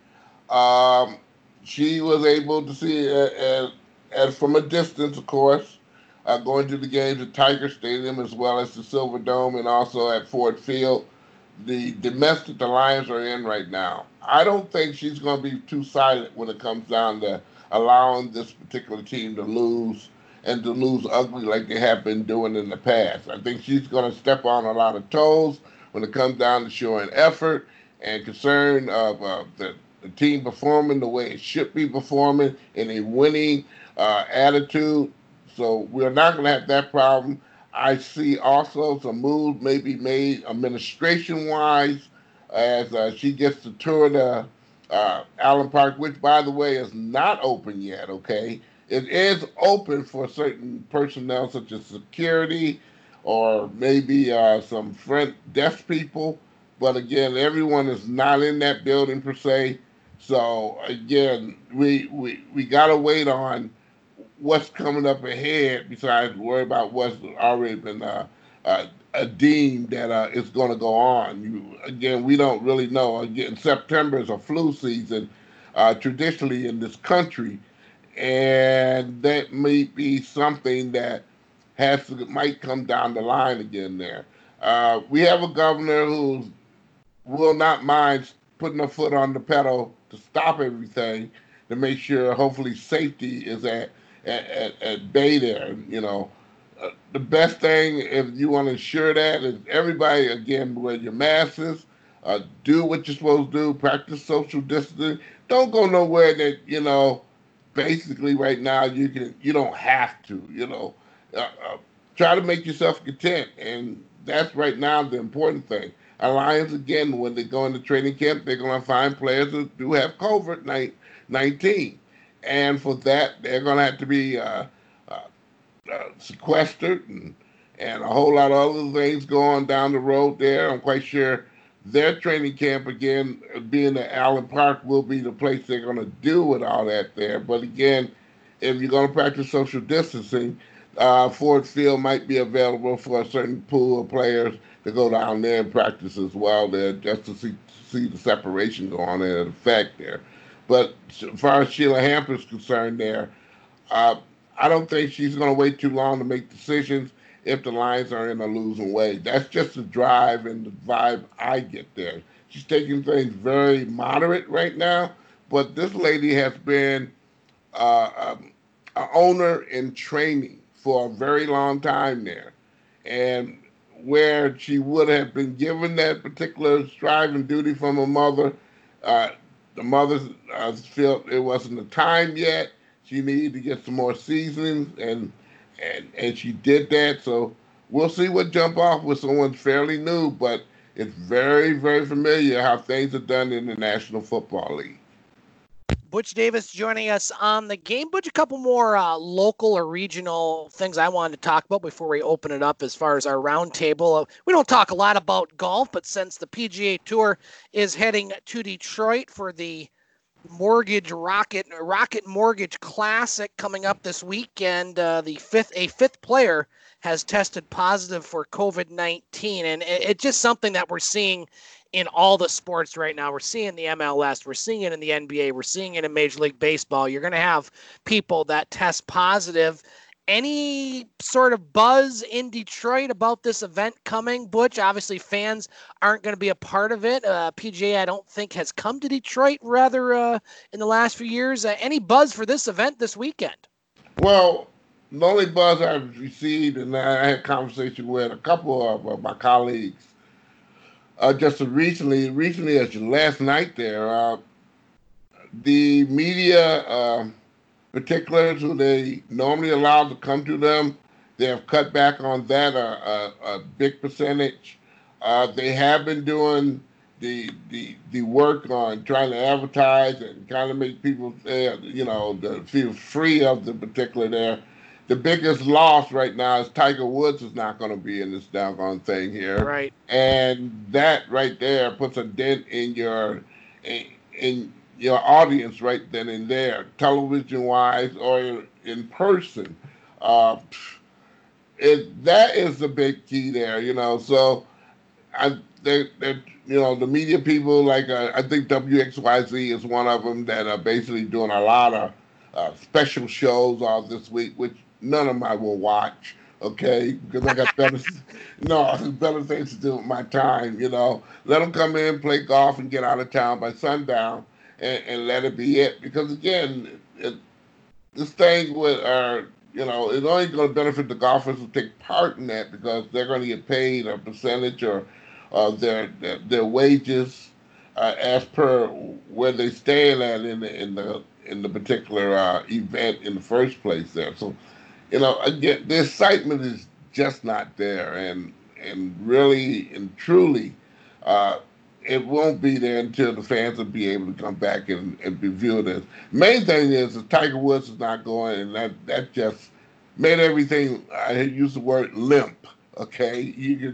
She was able to see as from a distance, of course, going to the games at Tiger Stadium as well as the Silver Dome and also at Ford Field. The mess that the Lions are in right now, I don't think she's going to be too silent when it comes down to allowing this particular team to lose and to lose ugly like they have been doing in the past. I think she's going to step on a lot of toes when it comes down to showing effort and concern of the team performing the way it should be performing in a winning attitude. So we're not going to have that problem. I see also some moves may be made administration-wise as she gets to tour the Allen Park, which, by the way, is not open yet, okay? It is open for certain personnel such as security or maybe some front desk people. But again, everyone is not in that building per se. So again, we got to wait on what's coming up ahead besides worry about what's already been deemed that is going to go on. Again, we don't really know. Again, September is a flu season traditionally in this country, and that may be something that might come down the line again there. We have a governor who will not mind putting a foot on the pedal to stop everything to make sure hopefully safety is at bay there. The best thing if you want to ensure that is everybody, again, wear your masks, do what you're supposed to do, practice social distancing. Don't go nowhere that, basically right now you don't have to, try to make yourself content. And that's right now the important thing. Our Lions, again, when they go into training camp, they're going to find players who do have COVID-19. And for that, they're going to have to be sequestered and a whole lot of other things going down the road there. I'm quite sure their training camp, again, being at Allen Park, will be the place they're going to do with all that there. But again, if you're going to practice social distancing, Ford Field might be available for a certain pool of players to go down there and practice as well there, just to see the separation go on in effect there. But as far as Sheila Hamp is concerned there, I don't think she's going to wait too long to make decisions if the Lions are in a losing way. That's just the drive and the vibe I get there. She's taking things very moderate right now, but this lady has been an owner in training for a very long time there. And where she would have been given that particular strive and duty from her mother, the mother felt it wasn't the time yet. She needed to get some more seasonings, and she did that. So we'll see what jump off with someone fairly new, but it's very, very familiar how things are done in the National Football League. Butch Davis joining us on the game. Butch, a couple more local or regional things I wanted to talk about before we open it up as far as our roundtable. We don't talk a lot about golf, but since the PGA Tour is heading to Detroit for the Rocket Mortgage Classic coming up this weekend, a fifth player has tested positive for COVID-19, and it's just something that we're seeing in all the sports right now. We're seeing the MLS, we're seeing it in the NBA, we're seeing it in Major League Baseball. You're going to have people that test positive. Any sort of buzz in Detroit about this event coming, Butch? Obviously, fans aren't going to be a part of it. PGA, I don't think, has come to Detroit rather in the last few years. Any buzz for this event this weekend? Well, the only buzz I've received, and I had a conversation with a couple of my colleagues just recently as last night there, the media particulars who they normally allow to come to them, they have cut back on that a big percentage. They have been doing the work on trying to advertise and kind of make people, feel free of the particular there. the biggest loss right now is Tiger Woods is not going to be in this doggone thing here, Right. and that right there puts a dent in your audience right then and there, television wise or in person. Uh, that is the big key there, So the media people like I think WXYZ is one of them that are basically doing a lot of special shows all this week, which none of them I will watch. Okay, because I got better things to do with my time. Let them come in, play golf, and get out of town by sundown, and let it be it. Because again, this thing with it's only going to benefit the golfers who take part in that because they're going to get paid a percentage or their wages as per where they stand at in the particular event in the first place there. So, again, the excitement is just not there, and really and truly, it won't be there until the fans will be able to come back and be viewed as. Main thing is that Tiger Woods is not going, and that just made everything. I use the word limp. Okay, you can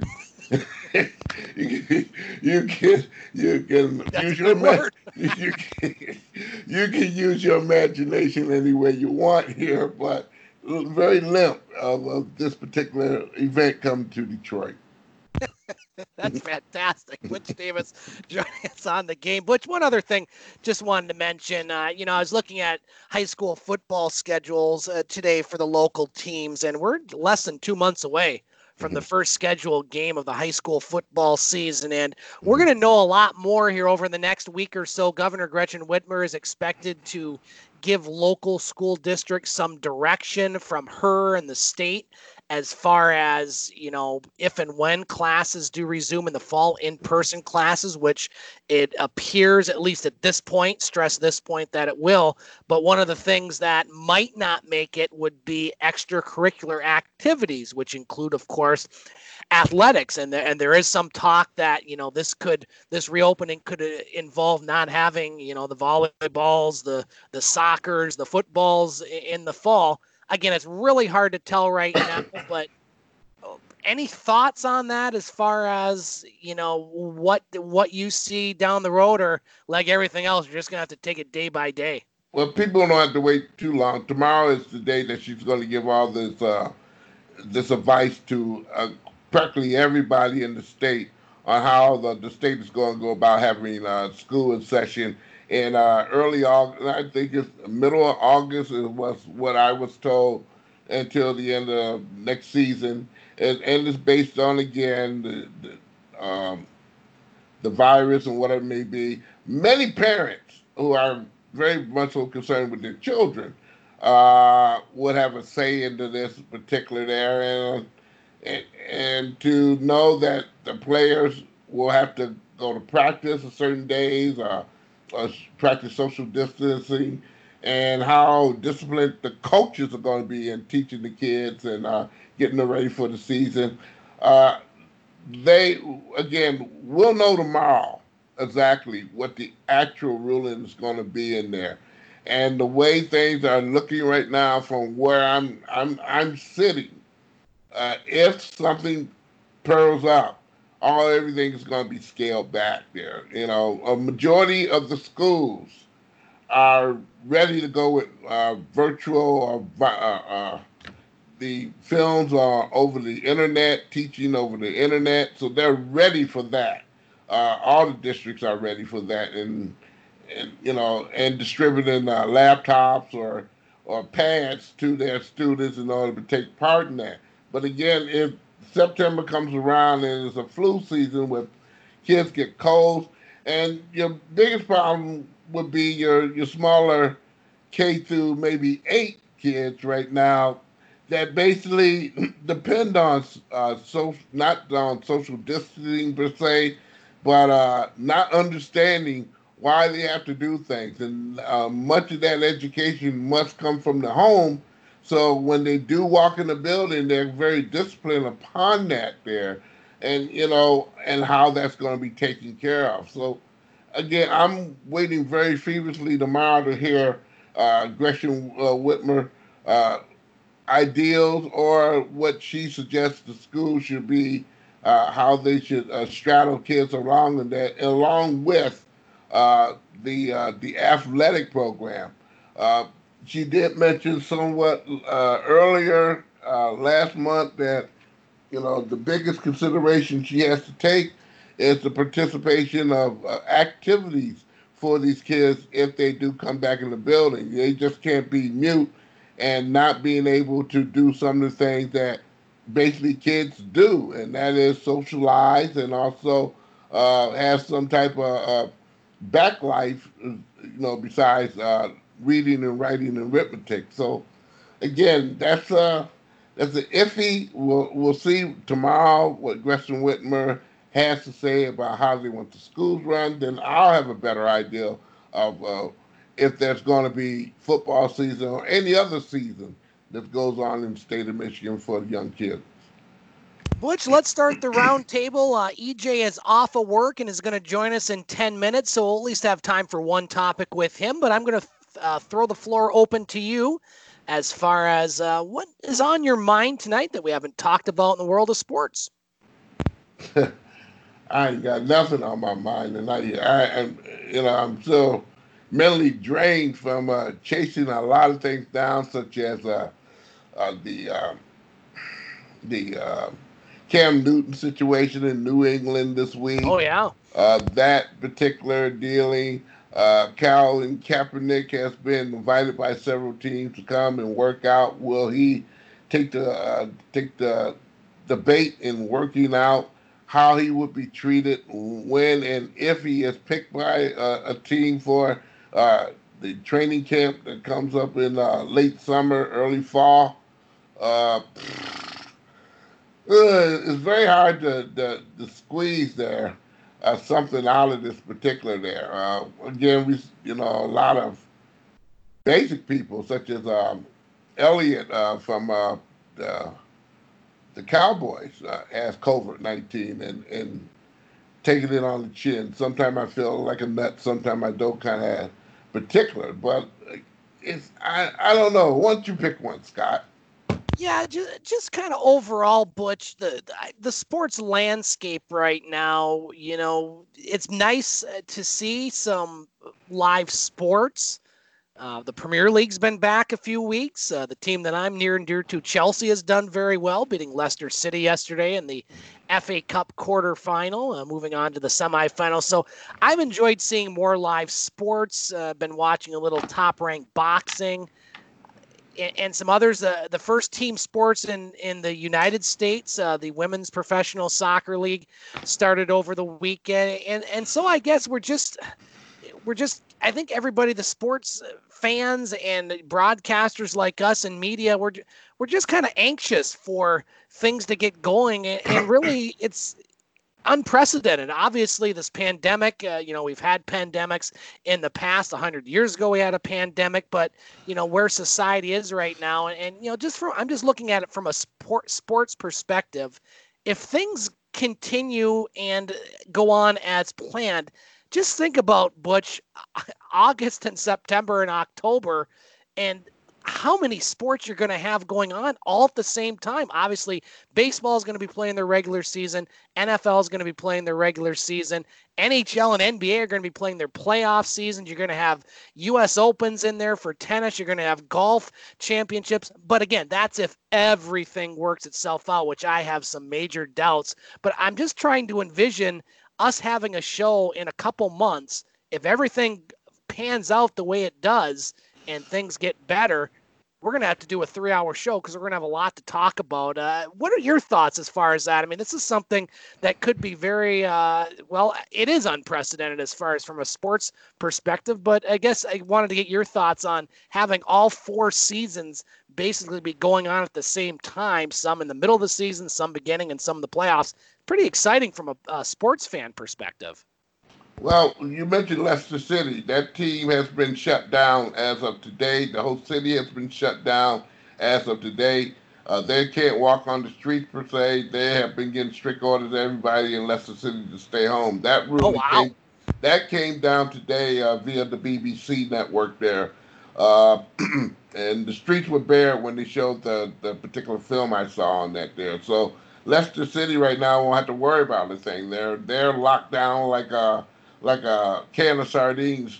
you can use your you can use your imagination any way you want here, but very limp of this particular event coming to Detroit. That's fantastic. Butch Davis joining us on the game. Butch, one other thing just wanted to mention, I was looking at high school football schedules today for the local teams, and we're less than 2 months away from the first scheduled game of the high school football season. And we're going to know a lot more here over the next week or so. Governor Gretchen Whitmer is expected to give local school districts some direction from her and the state as far as, if and when classes do resume in the fall, in-person classes, which it appears, at least at this point, stress this point, that it will. But one of the things that might not make it would be extracurricular activities, which include, of course, athletics. And there is some talk that, this reopening could involve not having, the volleyballs, the soccers, the footballs in the fall. Again, it's really hard to tell right now, but any thoughts on that as far as, what you see down the road, or like everything else, you're just going to have to take it day by day? Well, people don't have to wait too long. Tomorrow is the day that she's going to give all this advice to practically everybody in the state on how the state is going to go about having school in session. In early August, I think it's middle of August was what I was told, until the end of next season. And it's based on, again, the virus and whatever it may be. Many parents who are very much so concerned with their children would have a say into this particular area. And to know that the players will have to go to practice on certain days, practice social distancing, and how disciplined the coaches are going to be in teaching the kids and getting them ready for the season. They, again, will know tomorrow exactly what the actual ruling is going to be in there. And the way things are looking right now from where I'm sitting, if something pearls up, everything is going to be scaled back there. A majority of the schools are ready to go with virtual or the films are over the internet, teaching over the internet, so they're ready for that. All the districts are ready for that, and distributing laptops or pads to their students in order to take part in that. But again, if September comes around and it's a flu season with kids get colds, and your biggest problem would be your smaller K through maybe 8 kids right now that basically depend on not on social distancing per se, but not understanding why they have to do things. And much of that education must come from the home. So when they do walk in the building, they're very disciplined upon that there, and and how that's going to be taken care of. So again, I'm waiting very feverishly tomorrow to hear Gretchen Whitmer ideals or what she suggests the school should be, how they should straddle kids along in that, along with the athletic program. Uh, she did mention somewhat earlier last month that the biggest consideration she has to take is the participation of activities for these kids if they do come back in the building. They just can't be mute and not being able to do some of the things that basically kids do, and that is socialize and also have some type of back life, besides reading and writing and arithmetic. So again, that's an iffy. We'll see tomorrow what Gretchen Whitmer has to say about how they want the schools run. Then I'll have a better idea of if there's going to be football season or any other season that goes on in the state of Michigan for the young kids. Butch, let's start the round table. EJ is off of work and is going to join us in 10 minutes, so we'll at least have time for one topic with him. But I'm going to throw the floor open to you as far as what is on your mind tonight that we haven't talked about in the world of sports. I ain't got nothing on my mind tonight. I'm so mentally drained from chasing a lot of things down, such as the Cam Newton situation in New England this week. Oh, yeah. That particular dealing. Colin Kaepernick has been invited by several teams to come and work out. Will he take the bait in working out how he would be treated when and if he is picked by a team for the training camp that comes up in late summer, early fall? It's very hard to squeeze there something out of this particular there. Again, a lot of basic people such as Elliott from the Cowboys has COVID-19 and taking it on the chin. Sometimes I feel like a nut. Sometimes I don't, kind of particular. But I don't know. Why don't you pick one, Scott? Yeah, just kind of overall, Butch, the sports landscape right now, it's nice to see some live sports. The Premier League's been back a few weeks. The team that I'm near and dear to, Chelsea, has done very well, beating Leicester City yesterday in the FA Cup quarterfinal, moving on to the semifinals. So I've enjoyed seeing more live sports, been watching a little top-ranked boxing, and some others. The first team sports in the United States, the Women's Professional Soccer League, started over the weekend. And so I guess we're just, I think everybody, the sports fans and broadcasters like us and media, we're just kind of anxious for things to get going. And really, it's unprecedented. Obviously, this pandemic, we've had pandemics in the past. 100 years ago, we had a pandemic, but, where society is right now. And I'm just looking at it from a sports perspective. If things continue and go on as planned, just think about, Butch, August and September and October, and how many sports you're going to have going on all at the same time. Obviously, baseball is going to be playing their regular season. NFL is going to be playing their regular season. NHL and NBA are going to be playing their playoff seasons. You're going to have U.S. Opens in there for tennis. You're going to have golf championships. But again, that's if everything works itself out, which I have some major doubts. But I'm just trying to envision us having a show in a couple months. If everything pans out the way it does and things get better, we're going to have to do a 3-hour show because we're going to have a lot to talk about. What are your thoughts as far as that? I mean, this is something that could be very, it is unprecedented as far as from a sports perspective, but I guess I wanted to get your thoughts on having all 4 seasons basically be going on at the same time, some in the middle of the season, some beginning, and some of the playoffs. Pretty exciting from a sports fan perspective. Well, you mentioned Leicester City. That team has been shut down as of today. The whole city has been shut down as of today. They can't walk on the streets per se. They have been getting strict orders to everybody in Leicester City to stay home. That really came down today via the BBC network there. Uh, and the streets were bare when they showed the particular film I saw on that there. So Leicester City right now won't have to worry about the thing. They're locked down like a can of sardines,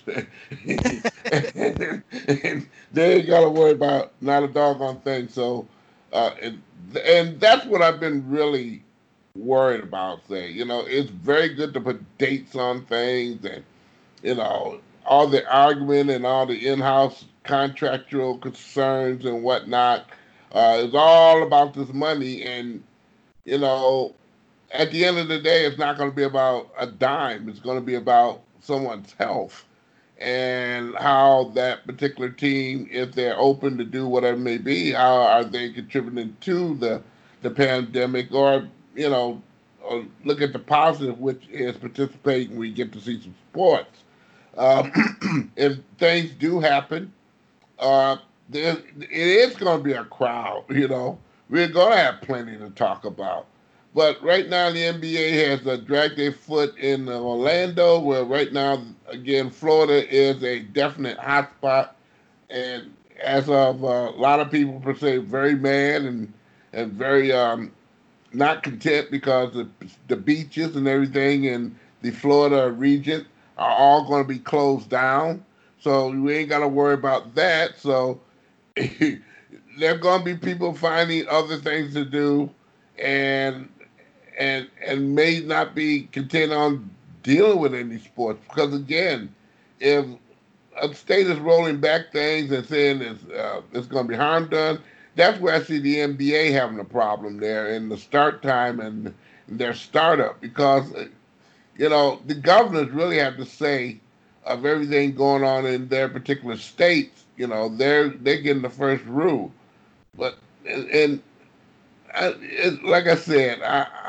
and they ain't got to worry about not a doggone thing. So, and that's what I've been really worried about. Say, it's very good to put dates on things, and all the argument and all the in-house contractual concerns and whatnot. It's all about this money, and at the end of the day, it's not going to be about a dime. It's going to be about someone's health and how that particular team, if they're open to do whatever it may be, how are they contributing to the pandemic, or or look at the positive, which is participating. We get to see some sports. If things do happen, it is going to be a crowd. We're going to have plenty to talk about. But right now, the NBA has dragged their foot in Orlando, where right now, again, Florida is a definite hotspot. And as of a lot of people, per se, very mad and very not content because the beaches and everything in the Florida region are all going to be closed down. So we ain't got to worry about that. So there are going to be people finding other things to do and may not be content on dealing with any sports. Because, again, if a state is rolling back things and saying there's going to be harm done, that's where I see the NBA having a problem there in the start time and their startup. Because, the governors really have to say of everything going on in their particular states. They're getting the first rule. But, like I said,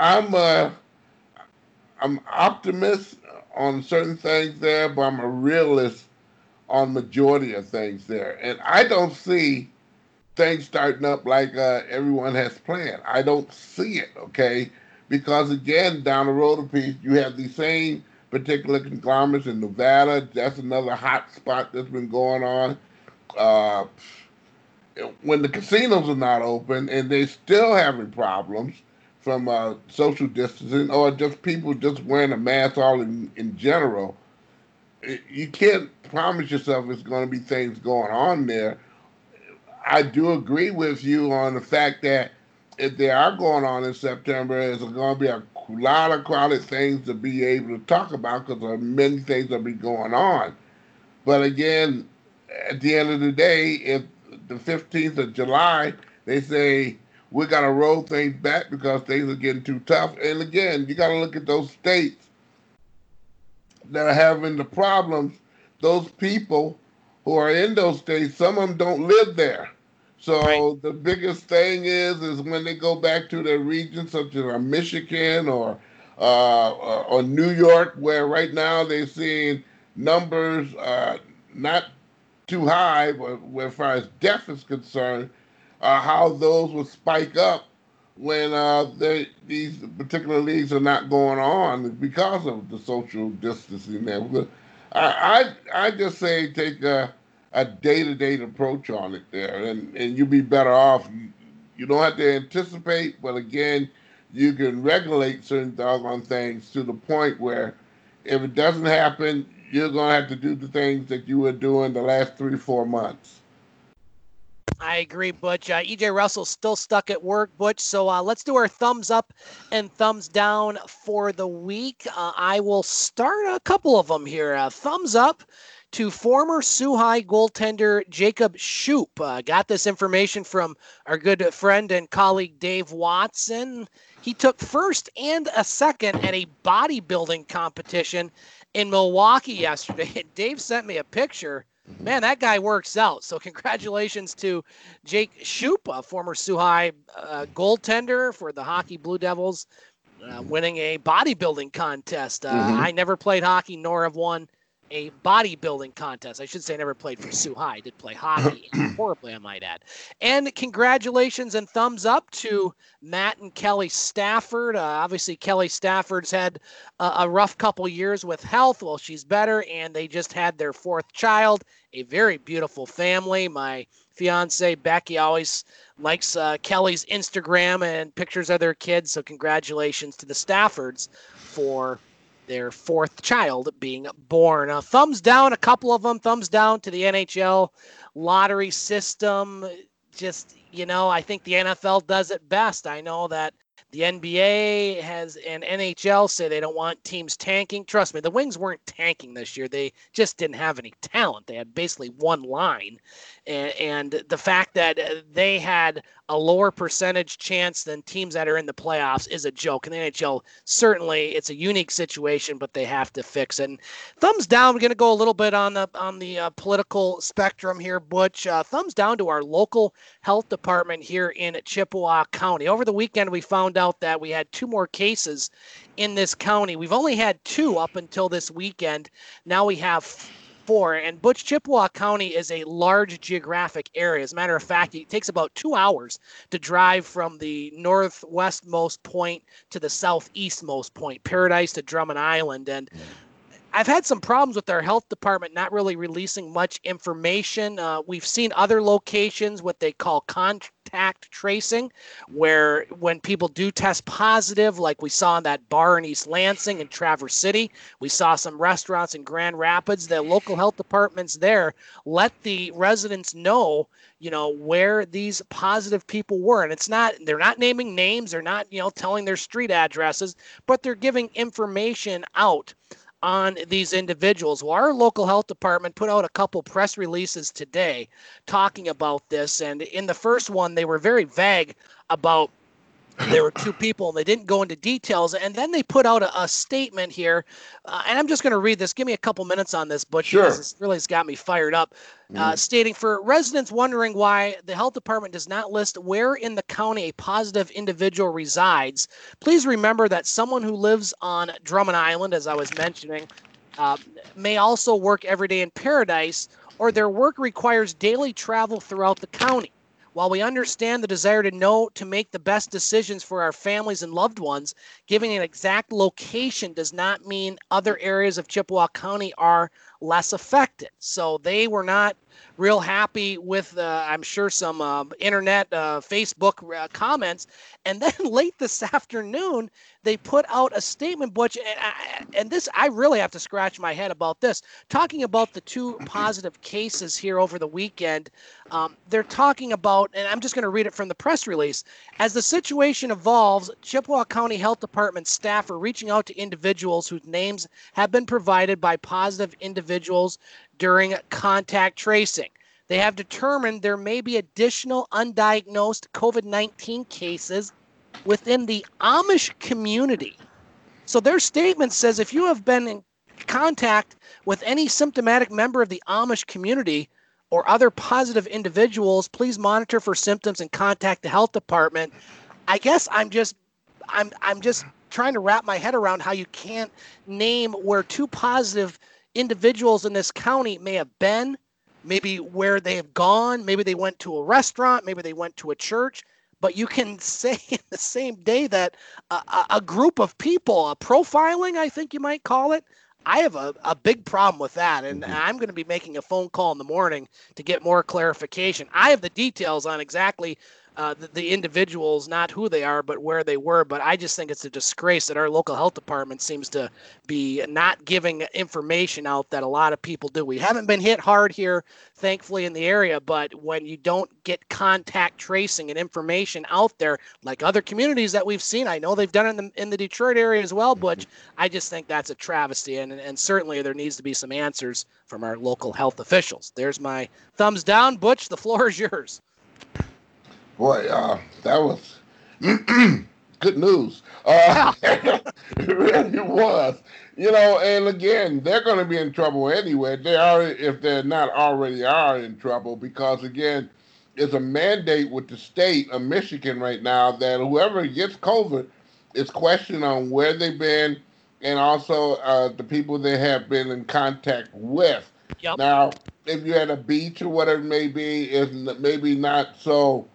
I'm optimist on certain things there, but I'm a realist on majority of things there. And I don't see things starting up like everyone has planned. I don't see it, okay? Because, again, down the road a piece, you have the same particular conglomerates in Nevada. That's another hot spot that's been going on. When the casinos are not open and they still having problems from social distancing or just people just wearing a mask all in general, you can't promise yourself it's going to be things going on there. I do agree with you on the fact that if they are going on in September, there's going to be a lot of crowded things to be able to talk about because there are many things that be going on. But again, at the end of the day, if the 15th of July, they say, we got to roll things back because things are getting too tough. And again, you got to look at those states that are having the problems. Those people who are in those states, some of them don't live there. So right. The biggest thing is when they go back to their regions, such as Michigan or New York, where right now they're seeing numbers not too high, but as far as death is concerned, how those will spike up when these particular leagues are not going on because of the social distancing there. I just say take a day-to-day approach on it there, and you'll be better off. You don't have to anticipate, but again, you can regulate certain doggone things to the point where if it doesn't happen, you're going to have to do the things that you were doing the last 3-4 months. I agree, Butch. EJ Russell's still stuck at work, Butch. So let's do our thumbs up and thumbs down for the week. I will start a couple of them here. Thumbs up to former Sioux High goaltender Jacob Shoup. Got this information from our good friend and colleague Dave Watson. He took first and a second at a bodybuilding competition in Milwaukee yesterday. Dave sent me a picture. Man, that guy works out. So congratulations to Jake Shoup, a former Sioux High goaltender for the Hockey Blue Devils, winning a bodybuilding contest. I never played hockey nor have won a bodybuilding contest. I should say I never played for Sioux High. I did play hockey, horribly, I might add. And congratulations and thumbs up to Matt and Kelly Stafford. Obviously, Kelly Stafford's had a rough couple years with health. Well, she's better, and they just had their 4th child, a very beautiful family. My fiance, Becky, always likes Kelly's Instagram and pictures of their kids, so congratulations to the Staffords for their 4th child being born. Thumbs down, a couple of them. Thumbs down to the NHL lottery system. Just, I think the NFL does it best. I know that the NBA and NHL say they don't want teams tanking. Trust me, the Wings weren't tanking this year. They just didn't have any talent. They had basically one line. And the fact that they had a lower percentage chance than teams that are in the playoffs is a joke. In the NHL, certainly it's a unique situation, but they have to fix it. And thumbs down, we're going to go a little bit on the political spectrum here, Butch. Thumbs down to our local health department here in Chippewa County. Over the weekend, we found out that we had 2 more cases in this county. We've only had 2 up until this weekend. Now we have 4. And Butch, Chippewa County is a large geographic area. As a matter of fact, it takes about 2 hours to drive from the northwestmost point to the southeastmost point, Paradise to Drummond Island. And I've had some problems with our health department not really releasing much information. We've seen other locations, what they call contact tracing, where when people do test positive, like we saw in that bar in East Lansing and Traverse City, we saw some restaurants in Grand Rapids, the local health departments there let the residents know, where these positive people were. And they're not naming names, they're not, telling their street addresses, but they're giving information out on these individuals. Well, our local health department put out a couple press releases today talking about this. And in the first one, they were very vague about there were 2 people and they didn't go into details. And then they put out a statement here. And I'm just going to read this. Give me a couple minutes on this, Butch, sure, because it's really got me fired up. Stating, for residents wondering why the health department does not list where in the county a positive individual resides, please remember that someone who lives on Drummond Island, as I was mentioning, may also work every day in Paradise, or their work requires daily travel throughout the county. While we understand the desire to know to make the best decisions for our families and loved ones, giving an exact location does not mean other areas of Chippewa County are less affected. So they were not real happy with, I'm sure, some internet, Facebook comments. And then late this afternoon, they put out a statement, Butch, and this, I really have to scratch my head about this, talking about the 2 positive cases here over the weekend. They're talking about, and I'm just going to read it from the press release, as the situation evolves, Chippewa County Health Department staff are reaching out to individuals whose names have been provided by positive individuals during contact tracing. They have determined there may be additional undiagnosed COVID-19 cases within the Amish community. So their statement says if you have been in contact with any symptomatic member of the Amish community or other positive individuals, please monitor for symptoms and contact the health department. I guess I'm just trying to wrap my head around how you can't name where 2 positive individuals in this county may have been, maybe where they have gone, maybe they went to a restaurant, maybe they went to a church, but you can say in the same day that a group of people, profiling, I think you might call it, I have a big problem with that, and I'm going to be making a phone call in the morning to get more clarification. I have the details on exactly the individuals, not who they are, but where they were. But I just think it's a disgrace that our local health department seems to be not giving information out that a lot of people do. We haven't been hit hard here, thankfully, in the area, but when you don't get contact tracing and information out there, like other communities that we've seen, I know they've done it in the Detroit area as well, Butch, I just think that's a travesty, and certainly there needs to be some answers from our local health officials. There's my thumbs down. Butch, the floor is yours. Boy, that was good news. It really was. And again, they're going to be in trouble anyway. They are, if they're not already are in trouble, because again, there's a mandate with the state of Michigan right now that whoever gets COVID is questioned on where they've been, and also the people they have been in contact with. Yep. Now, if you're at a beach or whatever it may be, it's maybe not so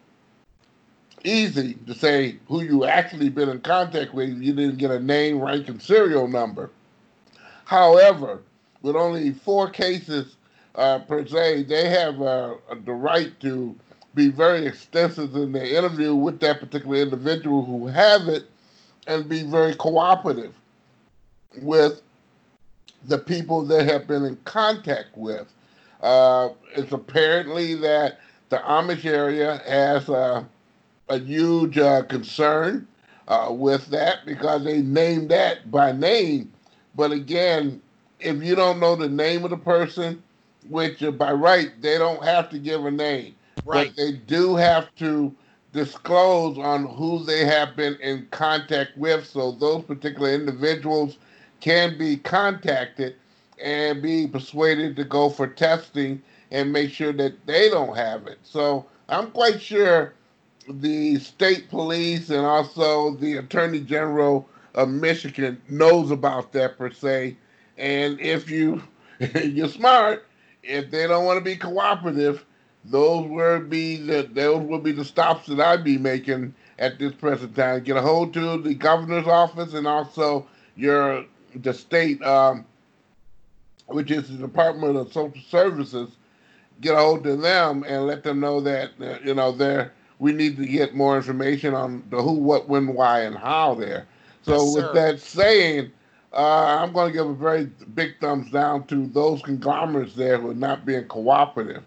easy to say who you actually been in contact with. You didn't get a name, rank, and serial number. However, with only 4 cases per se, they have the right to be very extensive in their interview with that particular individual who have it and be very cooperative with the people they have been in contact with. It's apparently that the Amish area has a huge concern with that because they named that by name. But again, if you don't know the name of the person, which by right, they don't have to give a name. Right. But they do have to disclose on who they have been in contact with, so those particular individuals can be contacted and be persuaded to go for testing and make sure that they don't have it. So I'm quite sure the state police and also the Attorney General of Michigan knows about that per se. And if you're smart, if they don't want to be cooperative, those will be the stops that I'd be making at this present time. Get a hold to the governor's office and also the state, which is the Department of Social Services. Get a hold to them and let them know that we need to get more information on the who, what, when, why, and how there. So Yes, with sir. that saying, I'm going to give a very big thumbs down to those conglomerates there who are not being cooperative.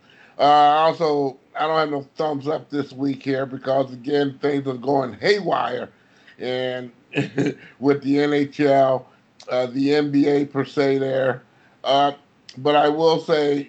Also, I don't have no thumbs up this week here because, again, things are going haywire and with the NHL, the NBA per se there. But I will say,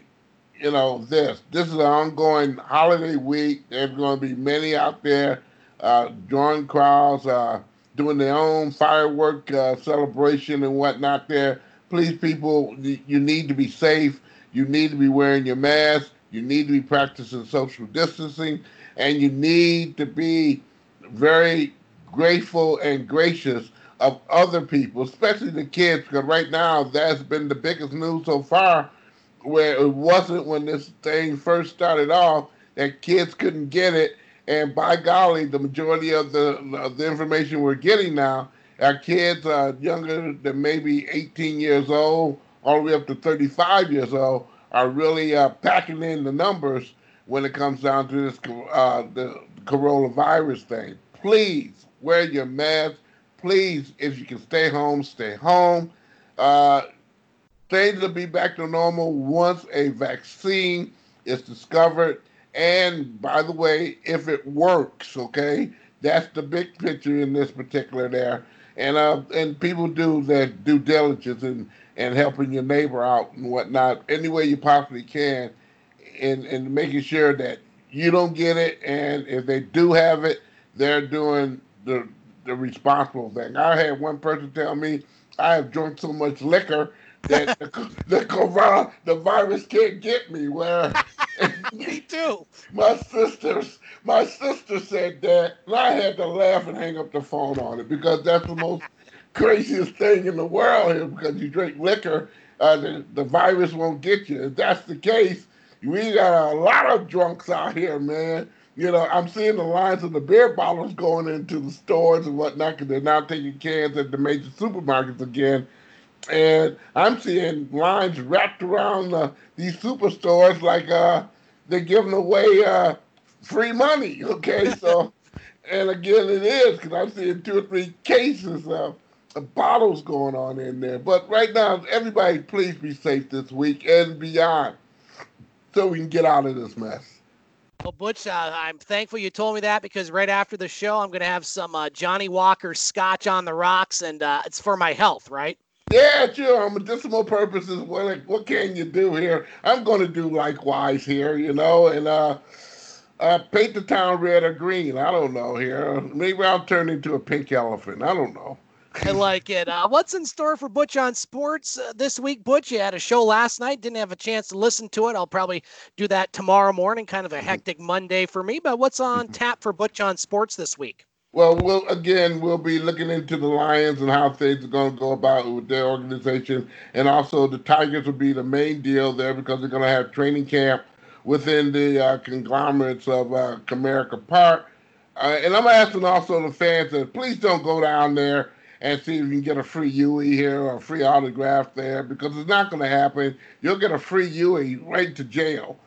this is an ongoing holiday week. There's going to be many out there drawing crowds, doing their own firework celebration and whatnot there. Please, people, you need to be safe. You need to be wearing your mask. You need to be practicing social distancing. And you need to be very grateful and gracious of other people, especially the kids, because right now that's been the biggest news so far, where it wasn't when this thing first started off that kids couldn't get it. And by golly, the majority of the information we're getting now, our kids younger than maybe 18 years old, all the way up to 35 years old, are really packing in the numbers when it comes down to this the coronavirus thing. Please wear your mask. Please, if you can stay home, stay home. Things will be back to normal once a vaccine is discovered. And by the way, if it works, okay, that's the big picture in this particular there. And people do their due diligence and helping your neighbor out and whatnot any way you possibly can, and making sure that you don't get it. And if they do have it, they're doing the responsible thing. I had one person tell me, I have drunk so much liquor that the virus can't get me. Where Me too. my sister said that, and I had to laugh and hang up the phone on it because that's the most craziest thing in the world here. Because you drink liquor, the virus won't get you. If that's the case, we got a lot of drunks out here, man. I'm seeing the lines of the beer bottles going into the stores and whatnot because they're now taking cans at the major supermarkets again. And I'm seeing lines wrapped around these superstores like they're giving away free money, okay? So, and again, it is because I'm seeing 2 or 3 cases of bottles going on in there. But right now, everybody, please be safe this week and beyond so we can get out of this mess. Well, Butch, I'm thankful you told me that because right after the show, I'm going to have some Johnny Walker Scotch on the rocks, and it's for my health, right? Yeah, sure. Medicinal purposes. What can you do here? I'm going to do likewise here, and paint the town red or green. I don't know here. Maybe I'll turn into a pink elephant. I don't know. I like it. What's in store for Butch on Sports this week? Butch, you had a show last night. Didn't have a chance to listen to it. I'll probably do that tomorrow morning. Kind of a hectic Monday for me. But what's on tap for Butch on Sports this week? Well, we'll be looking into the Lions and how things are going to go about with their organization. And also the Tigers will be the main deal there because they're going to have training camp within the conglomerates of Comerica Park. And I'm asking also the fans that please don't go down there and see if you can get a free Yui here or a free autograph there because it's not going to happen. You'll get a free Yui right to jail.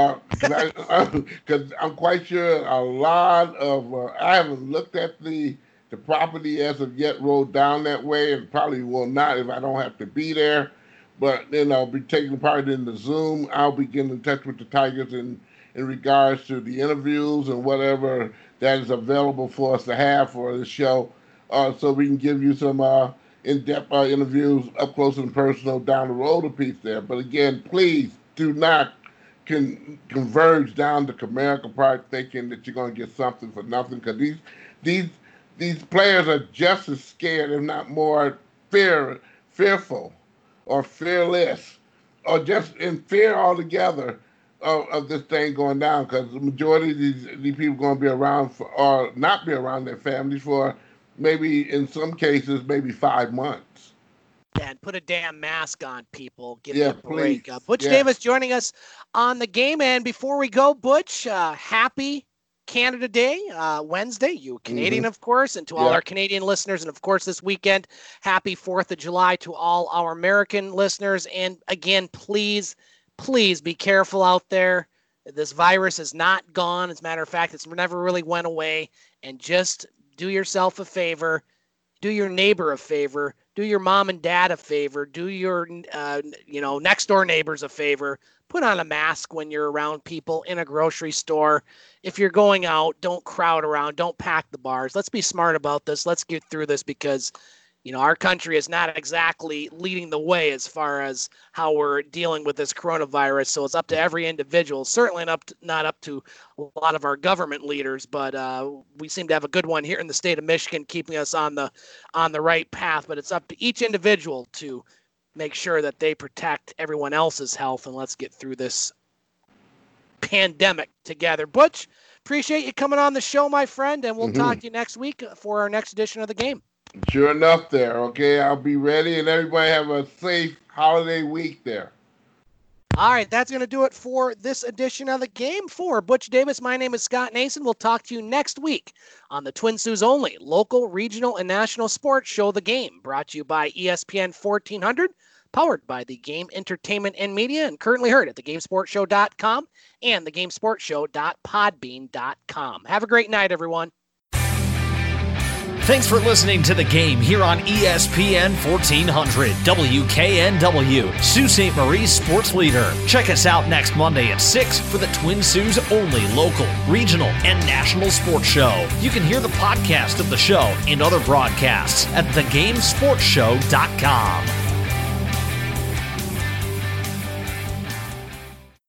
Because I'm quite sure a lot of I haven't looked at the property as of yet rolled down that way, and probably will not if I don't have to be there. But then I'll be taking part in the Zoom. I'll be getting in touch with the Tigers in regards to the interviews and whatever that is available for us to have for the show, so we can give you some in-depth interviews up close and personal down the road a piece there. But again, please do not converge down to Comerica Park thinking that you're going to get something for nothing, because these players are just as scared, if not more fearful or fearless or just in fear altogether of this thing going down, because the majority of these people are going to be around or not be around their families for maybe, in some cases, maybe 5 months. And put a damn mask on, people. Give me a break. Please. Butch Davis joining us on the game. And before we go, Butch, happy Canada Day, Wednesday. You Canadian, of course, and to all our Canadian listeners. And, of course, this weekend, happy 4th of July to all our American listeners. And, again, please be careful out there. This virus is not gone. As a matter of fact, it's never really went away. And just do yourself a favor. Do your neighbor a favor. Do your mom and dad a favor. Do your, next door neighbors a favor. Put on a mask when you're around people in a grocery store. If you're going out, don't crowd around. Don't pack the bars. Let's be smart about this. Let's get through this because, our country is not exactly leading the way as far as how we're dealing with this coronavirus. So it's up to every individual, certainly not up to a lot of our government leaders, but we seem to have a good one here in the state of Michigan, keeping us on the right path. But it's up to each individual to make sure that they protect everyone else's health, and let's get through this pandemic together. Butch, appreciate you coming on the show, my friend, and we'll talk to you next week for our next edition of the game. Sure enough there, okay? I'll be ready, and everybody have a safe holiday week there. All right, that's going to do it for this edition of the game. For Butch Davis, my name is Scott Nason. We'll talk to you next week on the Twin Sault's only local, regional, and national sports show, The Game, brought to you by ESPN 1400, powered by the Game Entertainment and Media, and currently heard at thegamesportshow.com and thegamesportshow.podbean.com. Have a great night, everyone. Thanks for listening to The Game here on ESPN 1400 WKNW, Sault Ste. Marie's sports leader. Check us out next Monday at 6 for the Twin Sault's only local, regional, and national sports show. You can hear the podcast of the show and other broadcasts at thegamesportshow.com.